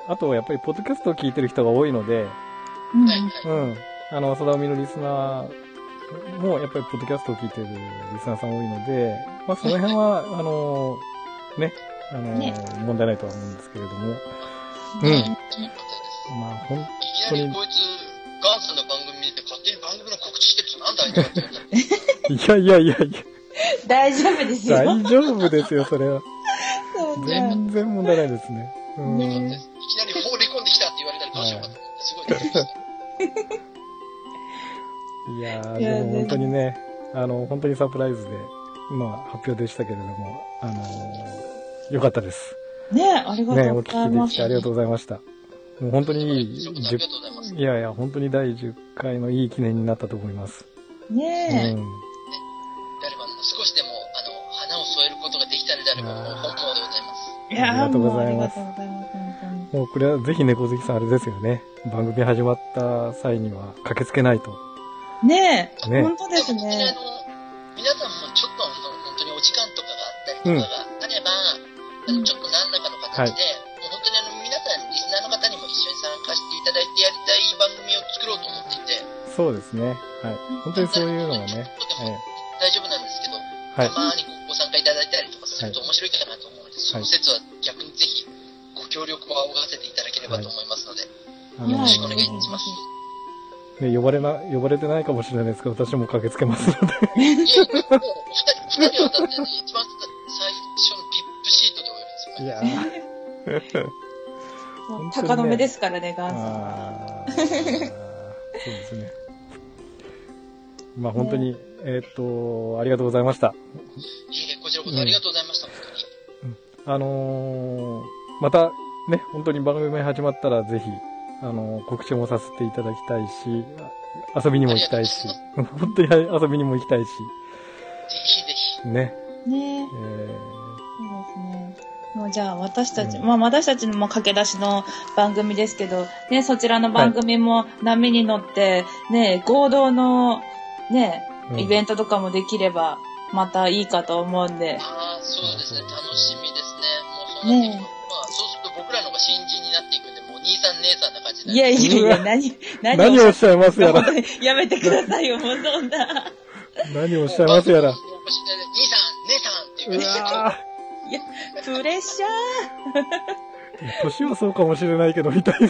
あとやっぱりポッドキャストを聞いてる人が多いので、 うん。 うん。あの、空海のリスナーもやっぱりポッドキャストを聞いてるリスナーさん多いので、まあその辺は、あの、ね、あの、 ね問題ないとは思うんですけれども、うん。 ねまあ本いき当に、 なりこいつ、ガンさんの番組で勝手に番組の告知してる人なんだいとかって言われたらいやいやいやいや、 大丈夫ですよ。 大丈夫ですよ、それは。 そうか全然問題ないですね。うん。 いきなり放り込んできたって言われたらどうしようかと思って、すごいドキドキした。 いやー、 いやでも本当にね、あの、本当にサプライズで、まあ、発表でしたけれども、あのー、よかったです。 ねありがね、 とうごお聞きざいます。 できてありがとうございました。もう本当にいい、 ありがとうございます。 いやいや、本当にだいじゅっかいのいい記念になったと思います。 ねえ。 うん。 であれば、少しでも、あの、花を添えることができたのであれば、もう本望でございます。 いやありがとうございもうますありがとうございます、本当に。 もうこれはぜひ猫好きさんあれですよね。番組始まった際には駆けつけないと。 ねえ、 ね本当ですでも本当にあね。 の、皆さんもちょっとあの、本当にお時間とかがあったりとかがあれば、あのちょっと何らかの形で、もう本当にあの、皆さん、リスナーの方にも一緒に参加していただいてやりたい番組を作ろうと思っていて、 そうですね。はい。本当にそういうのがね。 ちょっとでも大丈夫なんですけど、 はいたまにご参加いただいたりとかすると面白いかなと思うので、その説は逆にぜひご協力を仰がせていただければと思いますので、 あのよろしくお願いします。 ね、呼ばれな、呼ばれてないかもしれないですけど、私も駆けつけますので。 いやいや、もう、二人、二人はだってね、一番最初の ブイアイピー シートでお呼びですよね。 いやー。 もう高止めですからね、ガンさん。 あーそうですね。まあ本当に、えーっと、ありがとうございました。 いえいえ、こちらこそありがとうございました、本当に。 あのー、またね、本当に番組始まったらぜひ、あのー、告知もさせていただきたいし、遊びにも行きたいし、本当に遊びにも行きたいし、 ぜひぜひ。 ね。 ねえ。 えー、 そうですね。もうじゃあ私たち、 うんまあ私たちも駆け出しの番組ですけど、ね、そちらの番組も波に乗って、ね、合同のね、 うんイベントとかもできれば、またいいかと思うんで。 ああ、そうですね、楽しみですね。もうそうなっていくと、 ねまあ、そうすると僕らのが新人になっていくんで、もう兄さん姉さんな感じにいやなる。 いやいや、何、何何をおっしゃいますやら本。当にやめてくださいよ、もうそんな。 何をおっしゃいますやら。 兄さん、姉さんっていうう感じで、 わいや、プレッシャー年はそうかもしれないけど、みたいな。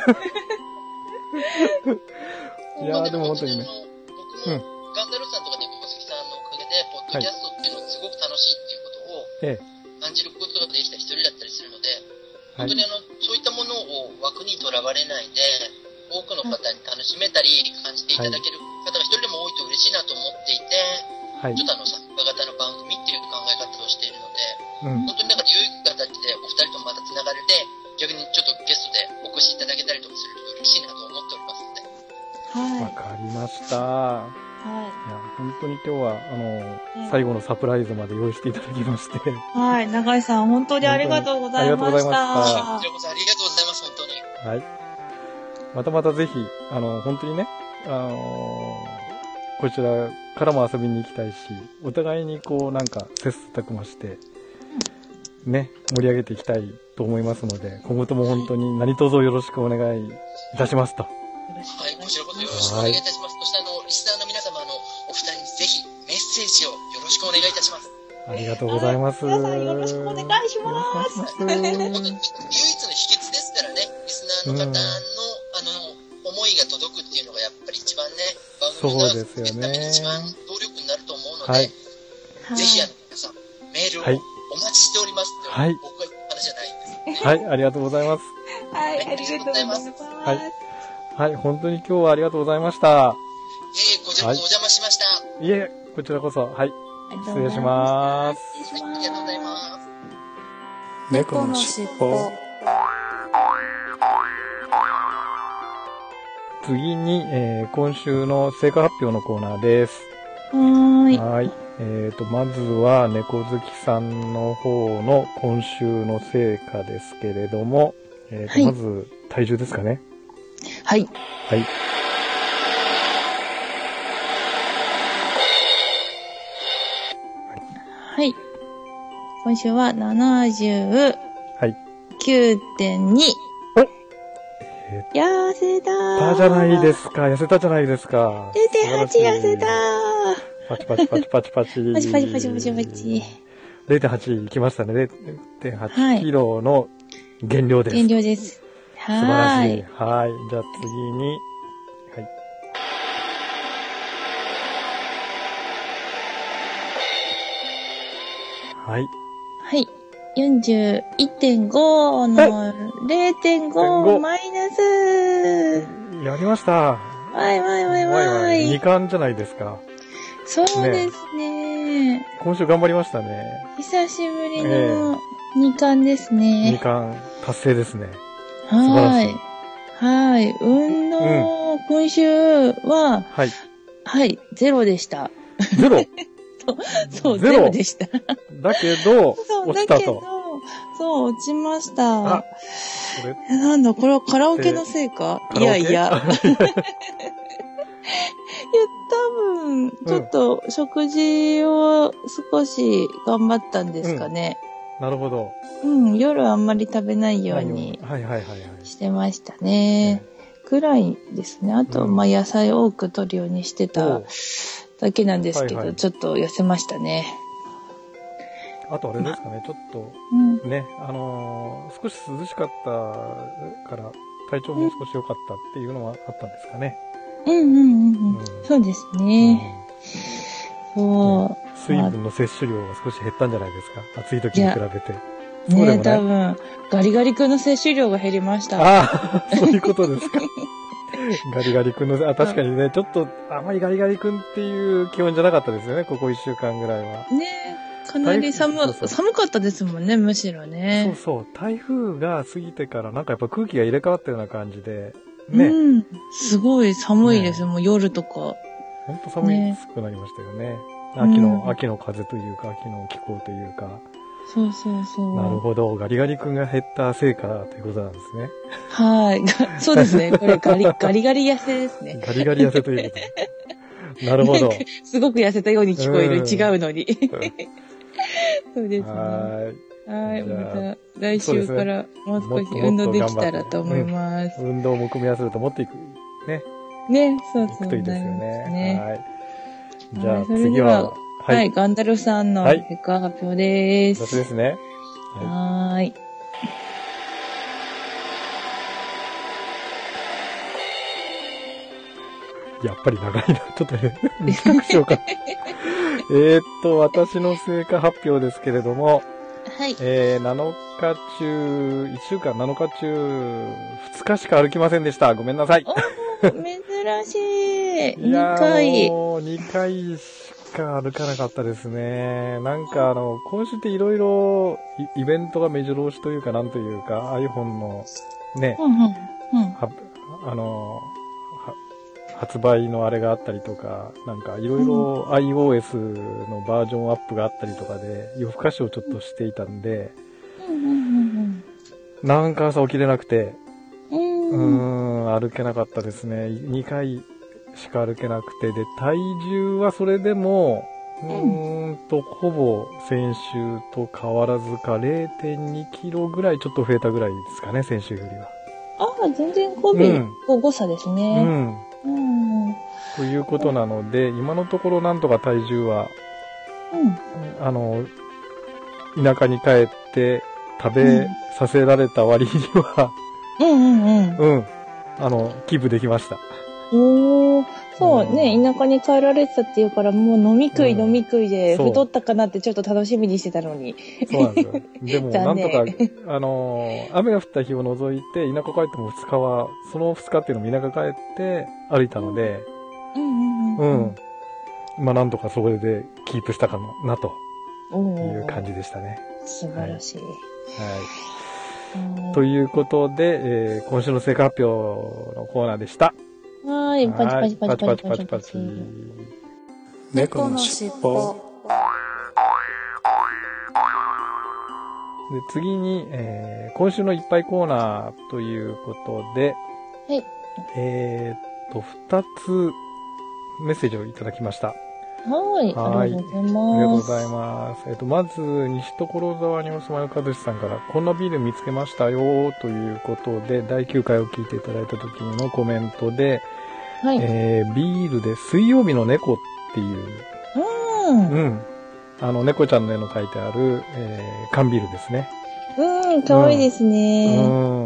いやー、でも本当にね。 僕も、ガンダルフさんとか猫好きさんのおかげで、ポッドキャストっていうのはすごく楽しいっていうことをええ。 感じることができた一人だったりするので、 はい本当にあの、そういったものを枠にとらわれないで、多くの方に楽しめたり、感じていただける方が一人でも多いと嬉しいなと思っていて、 はいちょっ。とあの、参加型の番組っていう考え方をしているので、 うん。 本当にだから良い形でお二人ともまた繋がれて、逆にちょっとゲストでお越しいただけたりとかすると嬉しいなと思っておりますので、 ー。はわかりました。 い。はいや、本当に今日は、あの、 うん最後のサプライズまで用意していただきまして、 い。はい。長井さん、本当にありがとうございま本当にありがとうございした。 ましたこちらこそありがとうございます、本当に。 はい。またまたぜひ、あの、本当にね、あのこちらからも遊びに行きたいし、お互いにこう、なんか、切磋琢磨して、ね、盛り上げていきたいと思いますので、今後とも本当に何卒よろしくお願いいたしますと。 はい、こちらこそよろしくお願いいたします。そしてあの、リスナーの皆様、あの、お二人にぜひメッセージをよろしくお願いいたします。 ありがとうございます。 皆さんよろしくお願いします。 よろしくお願いします本当に唯一の秘訣ですからね、リスナーの方の、 うんあの、思いが届くっていうのがやっぱり一番ね、番そう組のですよねために一番動力になると思うので、 はいぜひあの、皆さん、メールをはいお待ちしておりますって、 はい僕が言った話じゃないんです。 はい、ありがとうございます。 はい、ありがとうございます。 はいはい、本当に今日はありがとうございました。 ええこちらこそお邪魔しました。 いえ、こちらこそ、はい、失礼しす。 ます。 失礼しありがとうございまます。 猫のしっぽ。 次に、えー今週の成果発表のコーナーです。 す。はーい。 はい。えーと、まずは、猫好きさんの方の今週の成果ですけれども、えーと、 はいまず、体重ですかね。 はい。 はい。 はい。今週はななじゅうはい。 きゅうてんに。 痩せたー。 たじゃないですか。痩せたじゃないですか。 れいてんはち 痩せたー。 パチパチパチパチパチ。 パチパチパチパチパチ。 れいてんはち いきましたね。れいてんはちキロの減量です。 減量です。 はーい。素晴らしい。はい。じゃあ次に、はい。はい。 はい。よんじゅういってんご の れいてんご マイナス。 やりました。 わいわいわいわい。 にかんじゃないですか。 そうですね。ね、 今週頑張りましたね。 久しぶりのにかんですね。 にかん達成ですね。 はい。はい。運動、うん、今週は、はい。はい、ゼロでした。 ゼロそう、ゼロでした。 だけど、落ちたと。 そう、落ちました。あ、これなんだ、これはカラオケのせいか？いやいや。いや、多分、ちょっと食事を少し頑張ったんですかね。 うん、なるほど。 うん、夜あんまり食べないようにしてましたね。くらいですね。あと、まあ、野菜多く摂るようにしてただけなんですけど、はいはい、ちょっと痩せましたね。 あとあれですかね、ちょっと、うん、ね、あのー、少し涼しかったから体調も少し良かったっていうのはあったんですかね。 うんうんうんうん。うん、そうですね。うん、そう、 ね。水分の摂取量が少し減ったんじゃないですか。暑い時に比べて。 ねえ、多分、ガリガリ君の摂取量が減りました。 ああ、そういうことですか。ガリガリ君の、あ、確かにね、ちょっと、あまりガリガリ君っていう気温じゃなかったですよね、ここ一週間ぐらいは。 ねえ、かなり寒、そうそう寒かったですもんね、むしろね。 そうそう、台風が過ぎてからなんかやっぱ空気が入れ替わったような感じで、ね。 うん、すごい寒いです、ね、もう夜とか。 ほんと寒い、ね、くなりましたよね。秋の、うん、秋の風というか、秋の気候というか。 そうそうそう。 なるほど。ガリガリ君が減ったせいかということなんですね。 はい。そうですね。これガリ、ガリガリ痩せですね。 ガリガリ痩せということ。なるほど。 すごく痩せたように聞こえる。違うのに。そうですね。はい。はい。また来週からもう少し運動できたらと思います。 うん、運動も組み合わせると持っていく。ね。 ね。そうそう。 いくといいですよね。 ねはい。じゃあ次は、 はい、はい、ガンダルさんの結果発表です。 私ですね。 はい。 やっぱり長いな。ちょっとね、短くしようか。えっと、私の成果発表ですけれども、 はい。 えー、なのか中、いっしゅうかんなのか中、ふつかしか歩きませんでした。ごめんなさい。 お珍しい。 にかい。もうにかいしか歩かなかったですね。なんかあの、今週っていろいろイベントが目白押しというかなんというか、iPhone のね、 うんうんうん、 あの、発売のあれがあったりとか、なんかいろいろ iOS のバージョンアップがあったりとかで、夜更かしをちょっとしていたんで、 うんうんうん、 なんか朝起きれなくて、 うーん、 うーん歩けなかったですね。にかいしか歩けなくて、で、体重はそれでも、うーんと、ほぼ先週と変わらずか れいてんにキロぐらいちょっと増えたぐらいですかね、先週よりは。 ああ、全然ほぼ誤差ですね。 うん。うん。ということなので、今のところなんとか体重は、うん、あの、田舎に帰って食べさせられた割には、 うん、うんうんうん。 うん。あの、キープできました。 おー、そうね、田舎に帰られてたっていうから、もう飲み食い飲み食いで太ったかなってちょっと楽しみにしてたのに。 そうなんですよ。でも、なんとか、あのー、雨が降った日を除いて、田舎帰ってもふつかは、そのふつかっていうのも田舎帰って歩いたので、 うんうんうん。 うん。まあ、なんとかそれでキープしたかな、という感じでしたね。 素晴らしい。はい。 はい、ということで、えー、今週の成果発表のコーナーでした。 はい、パチパチパチパチパチパチ。 猫のしっぽ。 で、次に、えー、今週のいっぱいコーナーということで、 はい。 えーっと、二つメッセージをいただきました。 はい。 はい。ありがとうございます。ありがとうございます。えっと、まず、西所沢にお住まいの和志さんから、こんなビール見つけましたよ、ということで、だいきゅうかいを聞いていただいた時のコメントで、 はい。 えー、ビールで水曜日の猫っていう、 うん。 うん。あの、猫ちゃんの絵の描いてある、えー、缶ビールですね。 うん、かわいいですね。 うん。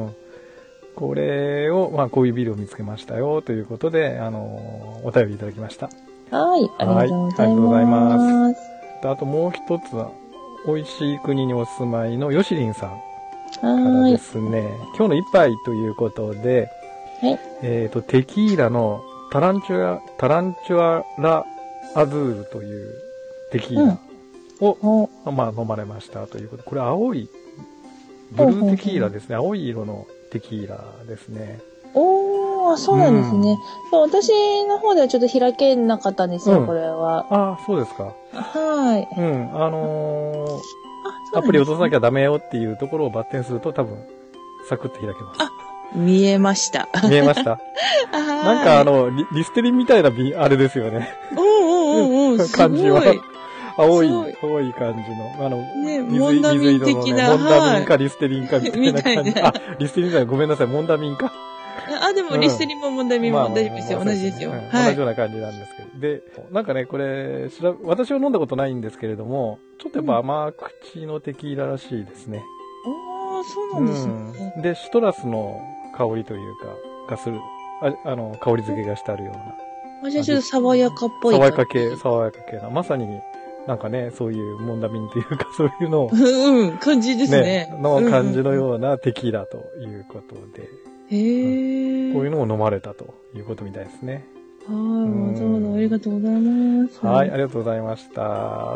うん、これを、まあ、こういうビールを見つけましたよ、ということで、あのー、お便りいただきました。 はい、ありがとうございます。はい、ありがとうございます。 あともう一つは、美味しい国にお住まいのヨシリンさんからですね、今日の一杯ということで、はい、えっと、テキーラのタランチュア、タランチュアラアズールというテキーラを、うん、まあ飲まれましたということで、これ青い、ブルーテキーラですね、青い色のテキーラですね。 おー、そうなんですね。うん、私の方ではちょっと開けなかったんですよ、うん、これは。 ああ、そうですか。 はい。 うん、あのー、あアプリ落とさなきゃダメよっていうところをバッテンすると多分、サクッと開けます。 あ、見えました。 見えましたなんかあのリ、リステリンみたいなビあれですよね。 うんうんうん。 感じは。青い、青い感じの、あの、 ね、モンダミン的な、 モンダミンかリステリンかみたいな感じ。あ、リステリンじゃない、ごめんなさい、モンダミンか。 あ、でもリステリンもモンダミンも大丈夫ですよ。同じですよ。 同じような感じなんですけど。で、なんかね、これ、私は飲んだことないんですけれども、ちょっとやっぱ甘口のテキーラらしいですね。 ああ、そうなんですね。 で、シトラスの香りというか、がする、ああの、香り付けがしてあるような。 あ、じゃあちょっと爽やかっぽい。 爽やか系、爽やか系な。まさに、なんかね、そういうモンダミンというか、そういうのを。 うん、感じですね。 ね、の感じのようなテキーラということで。 へー、 うん。こういうのを飲まれたということみたいですね。 はい、わざわざありがとうございます。 はい、ありがとうございました。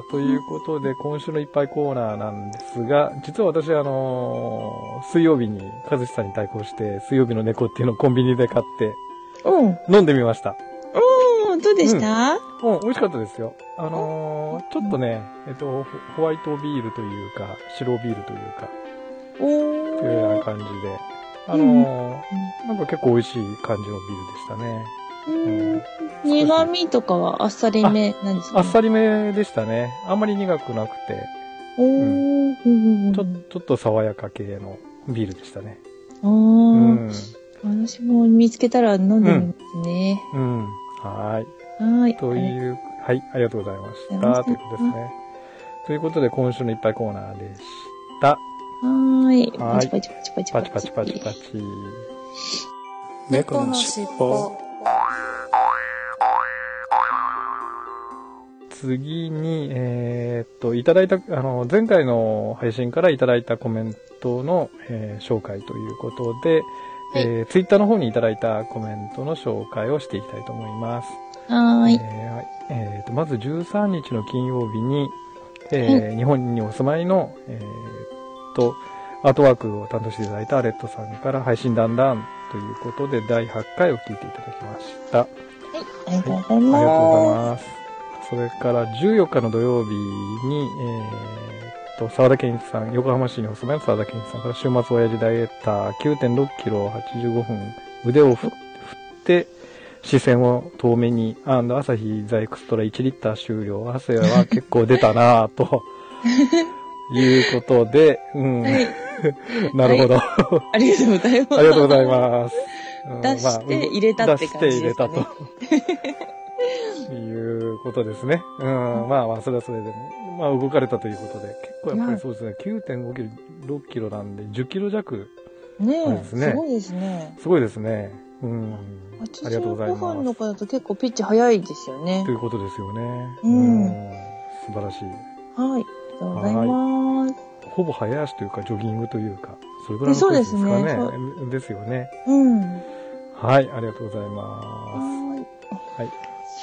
ということで、今週のいっぱいコーナーなんですが、実は私、あのー、水曜日に、和志さんに対抗して、水曜日の猫っていうのをコンビニで買って、 うん。 飲んでみました。 うん、どうでした？ うん、うん、美味しかったですよ。あのー、ちょっとね、えっと、ホワイトビールというか、白ビールというか、 おー。 というような感じで、あのー、なんか結構美味しい感じのビールでしたね。 うん、苦味とかはあっさりめなんですか？ あっさりめでしたね。あんまり苦くなくて。 おー、うん、 ちょ、ちょっと爽やか系のビールでしたね。 あー、うん、私も見つけたら飲んでみますね。 うん。うん、はい。 はい。 という、はい、ありがとうございました。ということですね。ということで、今週のいっぱいコーナーでした。 はーい。 はい。 パチパチパチパチパチパチパチパチ。 猫のしっぽ。 次に、えー、っと、いただいた、あの、前回の配信からいただいたコメントの、えー、紹介ということで、はい、えー、ツイッターの方にいただいたコメントの紹介をしていきたいと思います。 はーい。 えーえー、とまずじゅうさんにちの金曜日に、えーはい、日本にお住まいの、えー、と、アートワークを担当していただいたレッドさんから配信だんだんということでだいはちかいを聞いていただきました。はい、 ありがとうございます。 はい、ありがとうございます。それからじゅうよっかの土曜日に、えー、と、沢田健一さん、横浜市にお住まいの沢田健一さんから週末親父ダイエッター きゅうてんろっキロはちじゅうごふん腕を振って、視線を遠目に、朝日ザエクストラいちリッター終了。汗は結構出たなぁ、ということで、うん。はい、なるほど、はい。 ありがとうございます。 ありがとうございます。 出して入れたって感じですね。出して入れたと。いうことですね。うん。まあまあ、それはそれでも。まあ、動かれたということで。結構やっぱりそうですね。きゅうてんごキロ、ろっキロなんで、じゅっキロ弱。 ねえ、すね。すごいですね。 すごいですね。うん。ありがとうございます。 はちじゅうごふんの方だと結構ピッチ早いですよね。 ということですよね。 うん。 うん、素晴らしい。 はい。ありがとうございます。 ほぼ早足というか、ジョギングというか、それぐらいのペースですかね。そうですね。ですよね。 うん。 はい。ありがとうございます。はい。はい。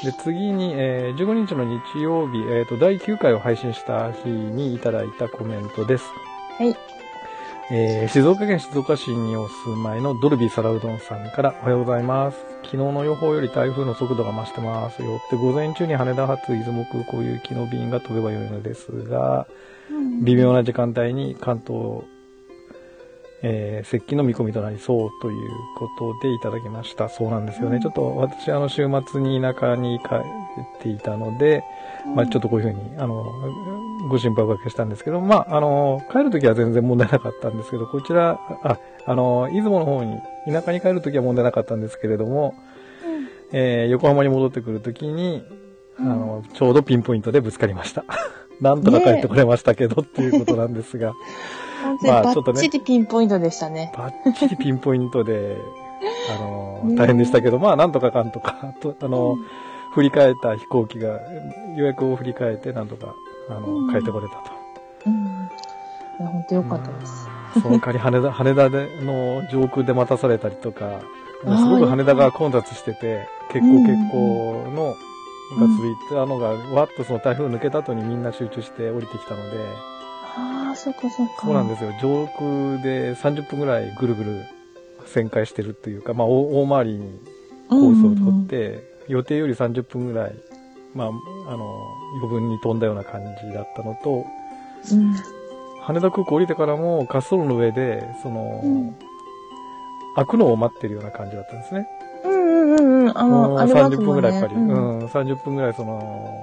で、次に、えー、じゅうごにちの日曜日、えっと、だいきゅうかいを配信した日にいただいたコメントです。 はい。 えー、静岡県静岡市にお住まいのドルビーサラうどんさんからおはようございます。昨日の予報より台風の速度が増してますよって、午前中に羽田発出雲空港行きの便が飛べばよいのですが、うん、微妙な時間帯に関東、 えー、接近の見込みとなりそうということでいただきました。そうなんですよね。うん、ちょっと私、あの、週末に田舎に帰っていたので、うん、まあちょっとこういうふうに、あの、ご心配をおかけしたんですけど、まああの、帰るときは全然問題なかったんですけど、こちら、あ、あの、出雲の方に、田舎に帰るときは問題なかったんですけれども、うん、えー、横浜に戻ってくるときに、あの、ちょうどピンポイントでぶつかりました。なんとか帰ってこれましたけど、っていうことなんですが。 まあちょっとね。バッチリピンポイントでしたね。 バッチリピンポイントで、あの、大変でしたけど、まあなんとかかんとか、とあの、うん、振り返った飛行機が、予約を振り返ってなんとか、あの、うん、帰ってこれたと。 うん。いや、本当良かったです。 その代わり羽田、羽田での上空で待たされたりとか、すごく羽田が混雑してて、結構結構の、が続いたのが、わっとその台風抜けた後にみんな集中して降りてきたので、 ああ、そっかそっか。 そうなんですよ。上空でさんじゅっぷんぐらいぐるぐる旋回してるっていうか、まあ大回りにコースを取って、うんうん、予定よりさんじゅっぷんぐらい、まあ、あの、余分に飛んだような感じだったのと、うん、羽田空港降りてからも滑走路の上で、その、うん、開くのを待ってるような感じだったんですね。 うんうんうん。あの、ありますもんね。 さんじゅっぷんぐらいやっぱり、うん、うん、さんじゅっぷんぐらいその、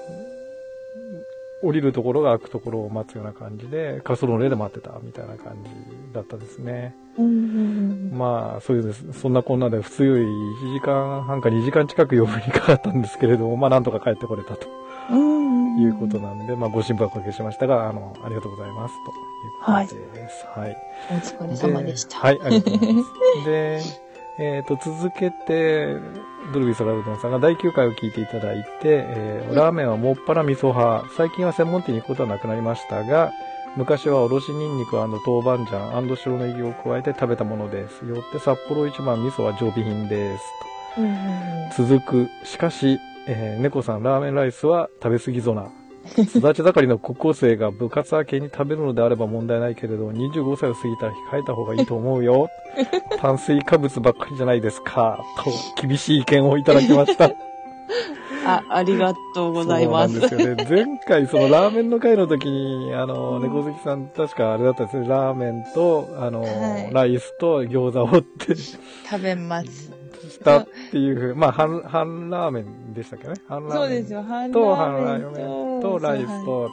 降りるところが開くところを待つような感じで、滑走路の上で待ってたみたいな感じだったですね。うんうんうん、まあ、そういうです。そんなこんなで普通よりいちじかんはんかにじかん近く余分にかかったんですけれども、まあなんとか帰ってこれたと、うんうん、いうことなんで、まあご心配おかけしましたが、あの、ありがとうございますということです。はい。はい、 お疲れ様でした。 はい、ありがとうございます。で、えっと、続けて、ドルビーソラルドンさんがだいきゅうかいを聞いていただいて、えー、ラーメンはもっぱら味噌派。最近は専門店に行くことはなくなりましたが、昔はおろしニンニク&豆板醤&白ネギを加えて食べたものです。よって札幌一番味噌は常備品です。と。うんうんうん、続く。しかし、えー、猫さんラーメンライスは食べ過ぎぞな。育ち盛りの高校生が部活明けに食べるのであれば問題ないけれど、にじゅうごさいを過ぎたら控えた方がいいと思うよ。炭水化物ばっかりじゃないですか。と、厳しい意見をいただきました。 あ、ありがとうございます。 そうなんですよね。前回そのラーメンの回の時に、あの、猫好きさん確かあれだったんですね。ラーメンと、あの、はい、ライスと餃子をって食べます。 したっていうふう、まあ、半、半ラーメンでしたっけね。半ラーメン。 そうですよ、半ラーメンと、半ラーメンと、ライスとって。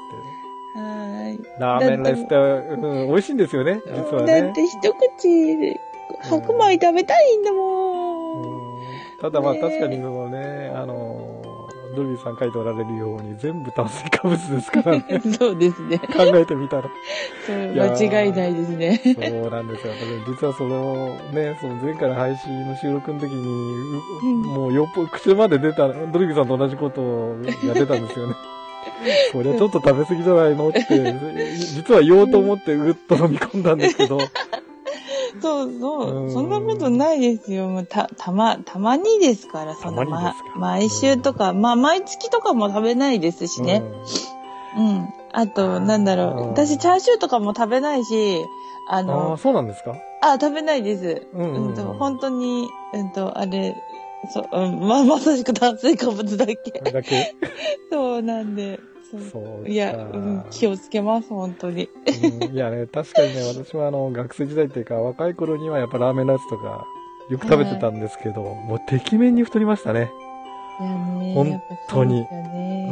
はい。ラーメンライスって、うん、美味しいんですよね、実はね。 だって一口、白米食べたいんだもん。うん、 ただまあ、ね、確かにそのね、あの、ドルビーさん書いておられるように全部炭水化物ですからね。 そうですね。 考えてみたら。 そう、間違いないですね。 そうなんですよ。実はそのね、その前回の配信の収録の時に、うん、もうよっぽど口まで出た、ドルビーさんと同じことが出たんですよね。これはちょっと食べ過ぎじゃないのって、実は言おうと思ってぐっと飲み込んだんですけど。 そうそう、うん。そんなことないですよ。もうた、たま、たまにですから、その、ま、毎週とか、うん、まあ、毎月とかも食べないですしね。うん。うん、あと、なんだろう。私、チャーシューとかも食べないし、あの。 あ、そうなんですか？ あ、食べないです。うん、うんうん、と。本当に、うんと、あれ、そう、うん、まあ、まさしく炭水化物だけ。 だけそうなんで。そういや、うん、気をつけます、本当に。 うん、いやね、確かにね、私はあの、学生時代っていうか、若い頃にはやっぱラーメンライスとか、よく食べてたんですけど、はい、もう、てきめんに太りましたね。 いやね、 本当に。 うね、 うん。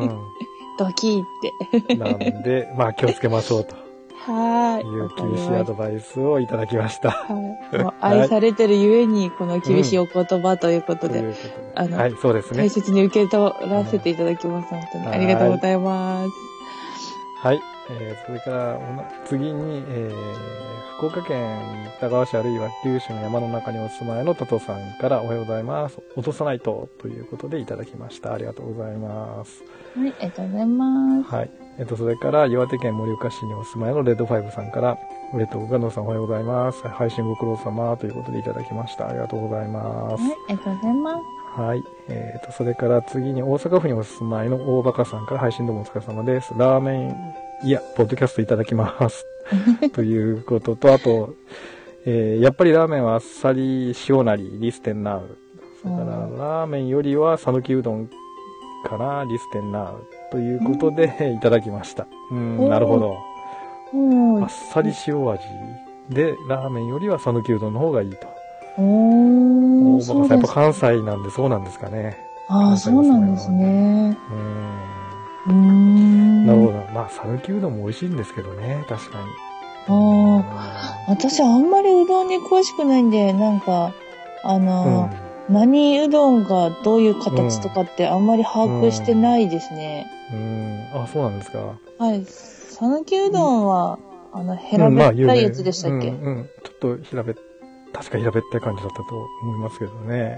ドキーって。 なんで、まあ、気をつけましょうと。 はい。 いう厳しいアドバイスをいただきました。 はい。もう愛されてるゆえに、この厳しいお言葉ということで、うん、あの、 はい、そうですね。 大切に受け取らせていただきます。うん、本当に。ありがとうございます。 はい。えー、それから、次に、えー、福岡県北川市あるいは九州の山の中にお住まいのトトさんからおはようございます。落とさないとということでいただきました。ありがとうございます。 はい、ありがとうございます。 はい。えっと、それから、岩手県盛岡市にお住まいのレッドファイブさんから、えっと、ガノさんおはようございます。配信ご苦労様ということでいただきました。ありがとうございます。 はい、ありがとうございます。 はい。えっと、それから次に大阪府にお住まいの大バカさんから配信どうもお疲れ様です。ラーメン、いや、ポッドキャストいただきます。ということと、あと、えー、やっぱりラーメンはあっさり塩なり、リステンナウ。それから、ラーメンよりは讃岐うどんかな、リステンナウ。ということで、いただきました。うん、なるほど。あっさり塩味。 で、ラーメンよりは讃岐うどんの方がいいと。 おー、 大そうです。 場さんやっぱ関西なんでそうなんですかね。 ああ、そうなんですね。 うん。 うーん。 なるほど。まあ、讃岐うどんも美味しいんですけどね、確かに。 ああ、私あんまりうどんに詳しくないんで、なんか、あの、うん、何うどんがどういう形とかってあんまり把握してないですね。 うん。うん、あ、そうなんですか。 はい。讃岐うどんは、あの、平べったいやつでしたっけ？ うん、まあ、うん、うん。ちょっと平べ、確か平べったい感じだったと思いますけどね。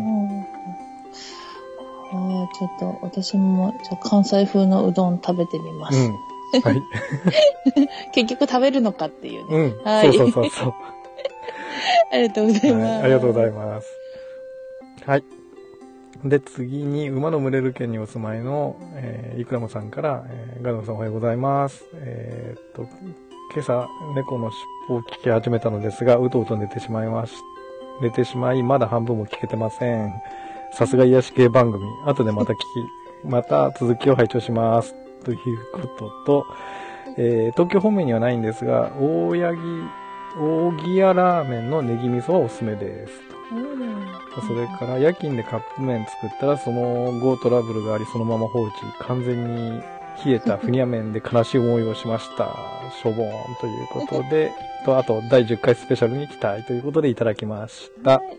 うん、ああ、ちょっと私もちょ関西風のうどん食べてみます。 うんはい。 結局食べるのかっていうね。 うん。 はい。 そうそうそうそう。 ありがとうございます、はい。 ありがとうございます。はい。で、次に、馬の群れる県にお住まいの、えー、イクラモさんから、えー、ガノさんおはようございます。えー、っと、今朝、猫の尻尾を聞き始めたのですが、うとうと寝てしまいまし、寝てしまい、まだ半分も聞けてません。さすが癒し系番組。後でまた聞き、また続きを拝聴します。ということと、えー、東京方面にはないんですが、大八木、大木屋ラーメンのネギ味噌はおすすめです。とそれから夜勤でカップ麺作ったらその後トラブルがありそのまま放置。完全に冷えたふにゃ麺で悲しい思いをしました。しょぼーんということで、とあとだいじゅっかいスペシャルに期待ということでいただきました。はい、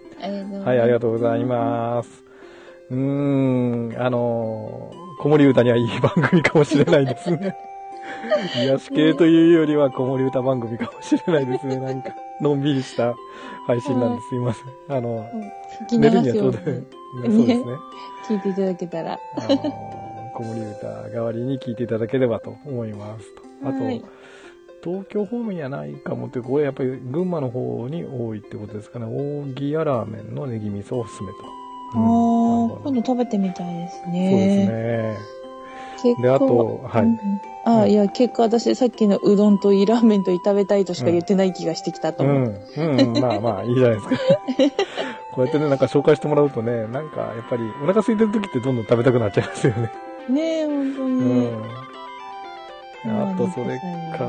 ありがとうございます。うーん、あのー、子守歌にはいい番組かもしれないですね。癒し系というよりは子守歌番組かもしれないですね。なんか、のんびりした配信なんですいません。あの、寝るにはちょうど、ね、そうですね。 聞いていただけたら。 あの、子守歌代わりに聞いていただければと思いますと。あと、はい、東京方面にはないかもって、これやっぱり群馬の方に多いってことですかね。大木屋ラーメンのネギ味噌をおすすめと。 ああ、うん、今度食べてみたいですね。 そうですね。で、あと、はい。うん、 ああ、いや、結果私さっきのうどんといいラーメンとい食べたいとしか言ってない気がしてきたと思う。 うん。うん、うん、まあまあ、いいじゃないですか。こうやってね、なんか紹介してもらうとね、なんかやっぱりお腹空いてる時ってどんどん食べたくなっちゃいますよね。 ねえ、本当に。 うん。あと、それから、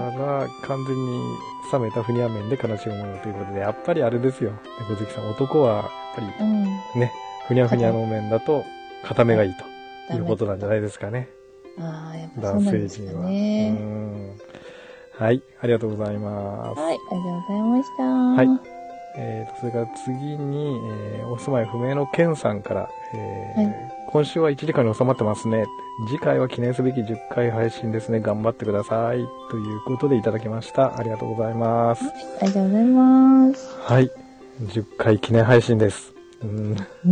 完全に冷めたふにゃ麺で悲しい思いをということで、やっぱりあれですよ。猫好きさん、男は、やっぱり、うん、ね、ふにゃふにゃの麺だと、固めがいいということなんじゃないですかね。 ああ、やっぱそうなんですかね。 男性陣は。うん。はい、ありがとうございます。 はい、ありがとうございました。 はい。えーと、それから次に、えー、お住まい不明のケンさんから、えーはい、今週はいちじかんに収まってますね。次回は記念すべきじゅっかい配信ですね。頑張ってください。ということでいただきました。ありがとうございます。 はい、ありがとうございます。 はい。じゅっかい記念配信です。うん、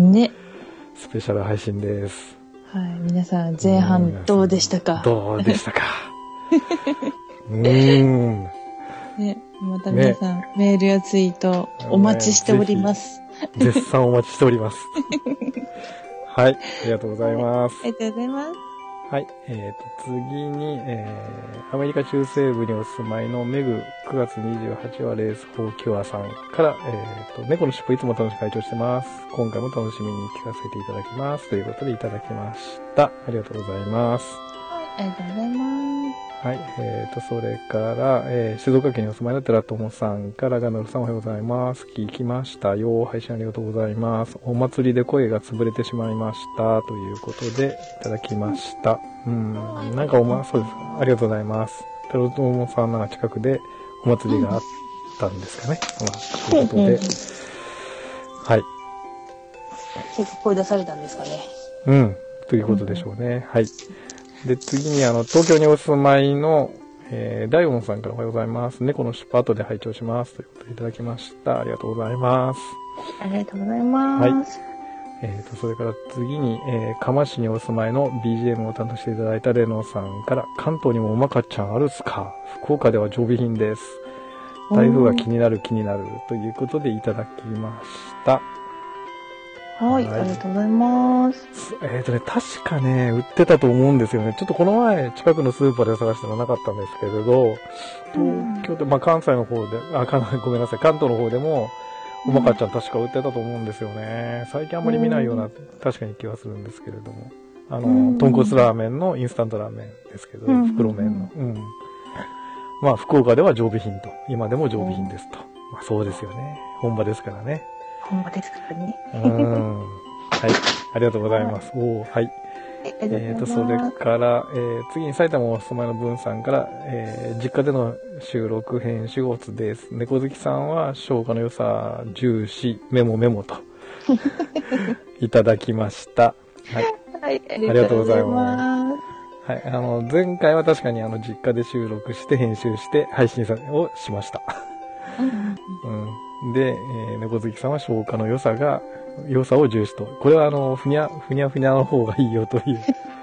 ね。 スペシャル配信です。 はい。皆さん、前半どうでしたか？ どうでしたか？うーん。 ね、また皆さん、ね、メールやツイートお待ちしております。 ね、絶賛お待ちしております。はい、ありがとうございます。 はい、ありがとうございます。 はい、えっと、次に、えー、アメリカ中西部にお住まいのメグくがつにじゅうはちわレースフォーキュアさんから、えっと、猫の尻尾いつも楽しく拝聴してます。今回も楽しみに聞かせていただきます。ということでいただきました。ありがとうございます。 はい、ありがとうございます。 はい。えっと、それから、えー、静岡県にお住まいの寺友さんから、ガノルさんおはようございます。聞きましたよ。配信ありがとうございます。お祭りで声が潰れてしまいました。ということで、いただきました。うん。なんかおま、そうです。ありがとうございます。寺友さんなんか近くでお祭りがあったんですかね。まあ、ということで。はい。 結構声出されたんですかね。 うん。ということでしょうね。はい。で、次に、あの、東京にお住まいの、えー、ダイオンさんからおはようございます。猫の尻尾後で拝聴します。ということでいただきました。ありがとうございます。 ありがとうございます。はい。 えっと、それから次に、えー、釜市にお住まいの ビージーエム を担当していただいたレノさんから、関東にもおまかちゃんあるっすか？福岡では常備品です。台風が気になる気になるということでいただきました。 はい、はい、ありがとうございます。 えっとね、確かね、売ってたと思うんですよね。ちょっとこの前、近くのスーパーで探したらなかったんですけれど、東京で、まあ、関西の方で、あ、ごめんなさい、関東の方でも、おまかちゃん確か売ってたと思うんですよね。最近あんまり見ないような、確かに気はするんですけれども。あの、豚骨ラーメンのインスタントラーメンですけど、袋麺の。うん。 まあ、福岡では常備品と、今でも常備品ですと。まあ、そうですよね。本場ですからね。 本場ですからね。 うん。はい。ありがとうございます。おー、はい。えっと、それから、えー、次に埼玉お住まいの文さんから、えー、実家での収録編集オツです。猫好きさんは消化の良さ重視、メモメモと、いただきました。はい。 はい、ありがとうございます。 はい、あの、前回は確かにあの、実家で収録して編集して配信をしました。うん、で、えー、猫好きさんは消化の良さが、良さを重視と。これはあの、ふにゃ、ふにゃふにゃの方がいいよという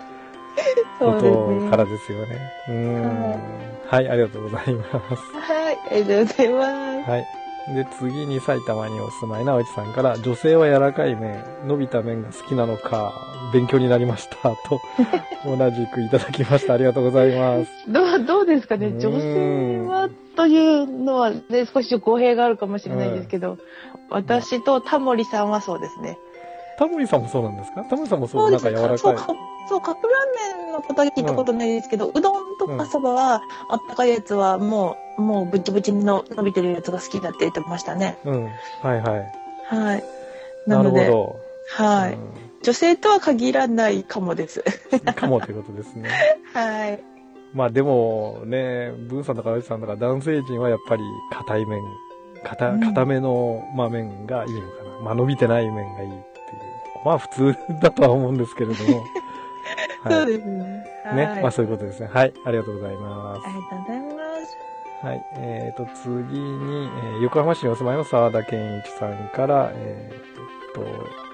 ことからですよね。うーん、はい。はい、ありがとうございます。 はい、ありがとうございます。 はい。で、次に埼玉にお住まいなおちさんから、女性は柔らかい麺、伸びた麺が好きなのか、勉強になりました、と、同じくいただきました。ありがとうございます。 どう、どうですかね、女性はというのはね、少し語弊があるかもしれないですけど、うん、私とタモリさんはそうですね。 タモリさんもそうなんですか？タモリさんもそう、なんか柔らかい。 そう、そう、カップラーメンのことは聞いたことないですけど、うん、うどんとかそばは、あったかいやつはもう、もうブチブチにの伸びてるやつが好きだって言ってましたね。 うん。はいはい。 はい。 なるほど。 はい、うん。女性とは限らないかもです。 かもということですね。 はい。 まあでもね、ブンさんとかアウチさんとか男性陣はやっぱり硬い麺、硬、硬めの、まあ、麺がいいのかな。まあ伸びてない麺がいいっていう。まあ普通だとは思うんですけれども。 はい、そうですね。 ね、はい、まあそういうことですね。はい、ありがとうございます。 ありがとうございます。 はい、えーと、次に、えー、横浜市にお住まいの沢田健一さんから、えーと、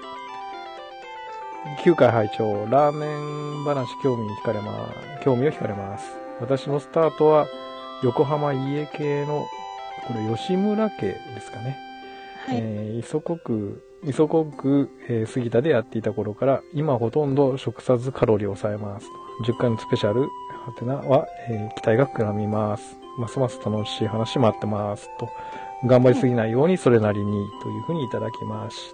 きゅうかい拝聴、ラーメン話興味に惹かれま、興味を惹かれます。私のスタートは、横浜家系の、これ吉村家ですかね。はい、えー、磯子区、磯子区、えー、杉田でやっていた頃から、今ほとんど食さずカロリーを抑えます。じゅっかいのスペシャル、はてなは、えー、期待が膨らみます。ますます楽しい話待ってます。と、頑張りすぎないようにそれなりに、というふうにいただきました。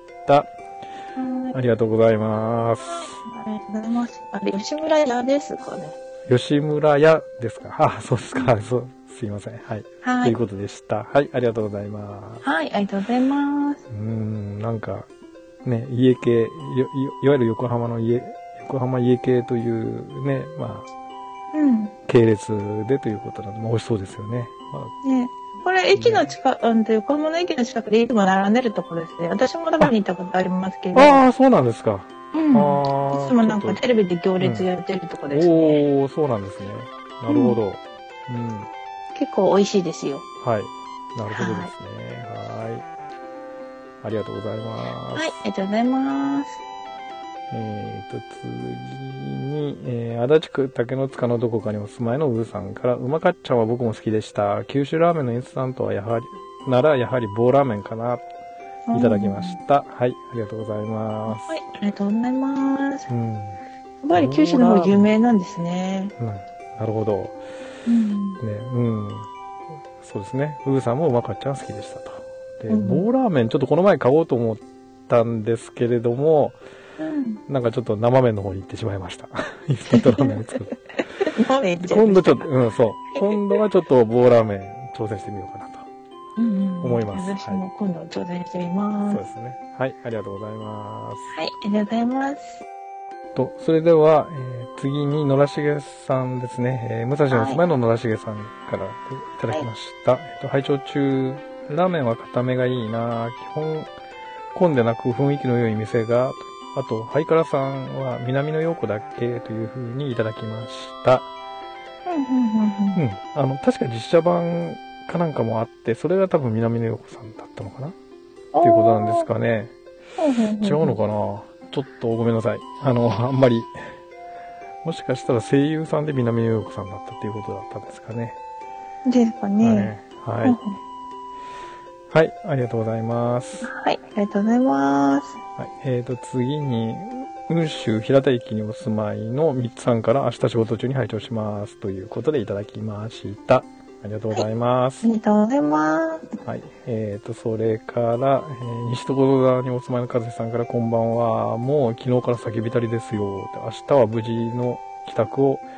ありがとうございます。 ありがとうございます。あれ、吉村屋ですかね。 吉村屋ですか。あ、そうですか。そう、すいません。はい。はい。ということでした。はい、ありがとうございます。 はい、ありがとうございます。 うーん、なんか、ね、家系、い, いわゆる横浜の家、横浜家系というね、まあ、うん。系列でということなので、まあ、美味しそうですよね。まあ、 ね。これ、駅の近く、うん、横浜の駅の近くでいつも並んでるところですね。私も食べに行ったことありますけど。 ああ、そうなんですか。 うん。あいつもなんかテレビで行列やってるとこですね。 うん、おー、そうなんですね。なるほど。うん。うん、 結構美味しいですよ。 はい。なるほどですね。はい。ありがとうございます。 はい、ありがとうございます。 えーと、次に、えー、足立区竹の塚のどこかにお住まいのうーさんから、うまかっちゃんは僕も好きでした。九州ラーメンのインスタントはやはり、ならやはり棒ラーメンかな。いただきました。はい、ありがとうございます。 はい、ありがとうございます。うん。やっぱり九州の方有名なんですね。 うん、なるほど。うん。ね、うん。そうですね。うーさんもうまかっちゃん好きでしたと。で、うん、棒ラーメンちょっとこの前買おうと思ったんですけれども、うん、なんかちょっと生麺の方に行ってしまいました。インスタントラーメンを作る。今度ちょっと、うん、そう。今度はちょっと棒ラーメン挑戦してみようかなと思います。 うんうん、私も今度挑戦してみます、 はい。そうですね。はい、ありがとうございます。 はい、ありがとうございます。 と、それでは、えー、次に野良重さんですね。えー、武蔵のお住まいの野良重さんからいただきました。はい、えっと、拝聴中、ラーメンは固めがいいな。基本、混んでなく雰囲気の良い店が、あと、ハイカラさんは南野陽子だっけというふうにいただきました。うん。あの、確か実写版かなんかもあって、それが多分南野陽子さんだったのかなっていうことなんですかね。違うのかなちょっとごめんなさい。あの、あんまり、もしかしたら声優さんで南野陽子さんだったっていうことだったんですかね。 ですかね。 はい。はい。はい、ありがとうございます。 はい、ありがとうございます。 はい、えーと、次に、雲州平田駅にお住まいのみっつさんから明日仕事中に拝聴しますということでいただきました。ありがとうございます。 はい、ありがとうございます。 はい、えーと、それから、えー、西所沢にお住まいの和さんからこんばんは。もう昨日から先浸りですよ。明日は無事の帰宅を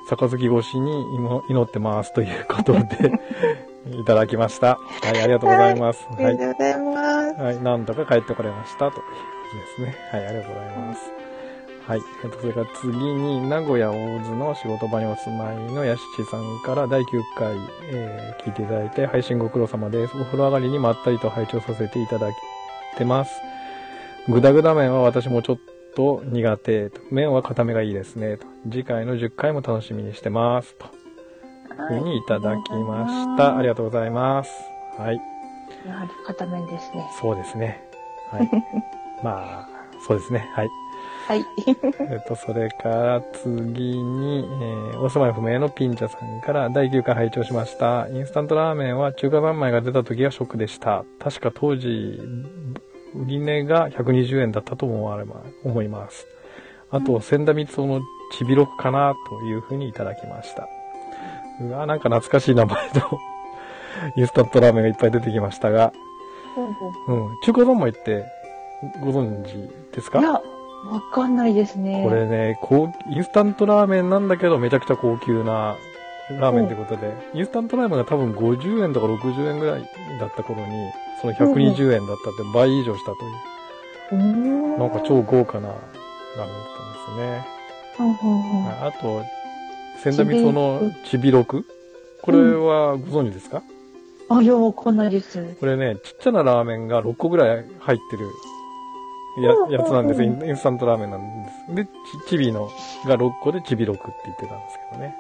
杯越しに祈ってますということで、いただきました。はい、ありがとうございます。 はい、ありがとうございます。 はい、なんとか帰ってこれましたということですね。はい、ありがとうございます。はい。えっと、それから次に、名古屋大津の仕事場にお住まいのやしちさんからだいきゅうかい、えー、聞いていただいて、配信ご苦労様です。お風呂上がりにまったりと拝聴させていただいてます。ぐだぐだ麺は私もちょっと苦手と。麺は固めがいいですね。と。次回のじゅっかいも楽しみにしてます。と。ふうにいただきました。ありがとうございます。はい。 やはり固めですね。 そうですね。はい。まあ、そうですね。はい。 はい。 えっと、それから次に、えー、お住まい不明のピンチャさんからだいきゅうかい拝聴しました。インスタントラーメンは中華三昧が出た時はショックでした。確か当時、売り値がひゃくにじゅうえんだったと思われま、思います。あと、千田光夫のちびろくかなというふうにいただきました。うわ、なんか懐かしい名前のインスタントラーメンがいっぱい出てきましたが、うん、中華三昧ってご存知ですか？ いや、わかんないですね。 これね、こう、インスタントラーメンなんだけどめちゃくちゃ高級なラーメンってことで、インスタントラーメンが多分ごじゅうえんとかろくじゅうえんぐらいだった頃に、そのひゃくにじゅうえんだったって倍以上したという。うん、なんか超豪華なラーメンだったんですね。うんうんうん、あと、千田光夫のちびろく？これはご存知ですか？ うん、あ、いや、わかんないです。 これね、ちっちゃなラーメンがろっこぐらい入ってるや、やつなんですよ。インスタントラーメンなんです。で、ち、ちびのがろっこでちびろくって言ってたんですけどね。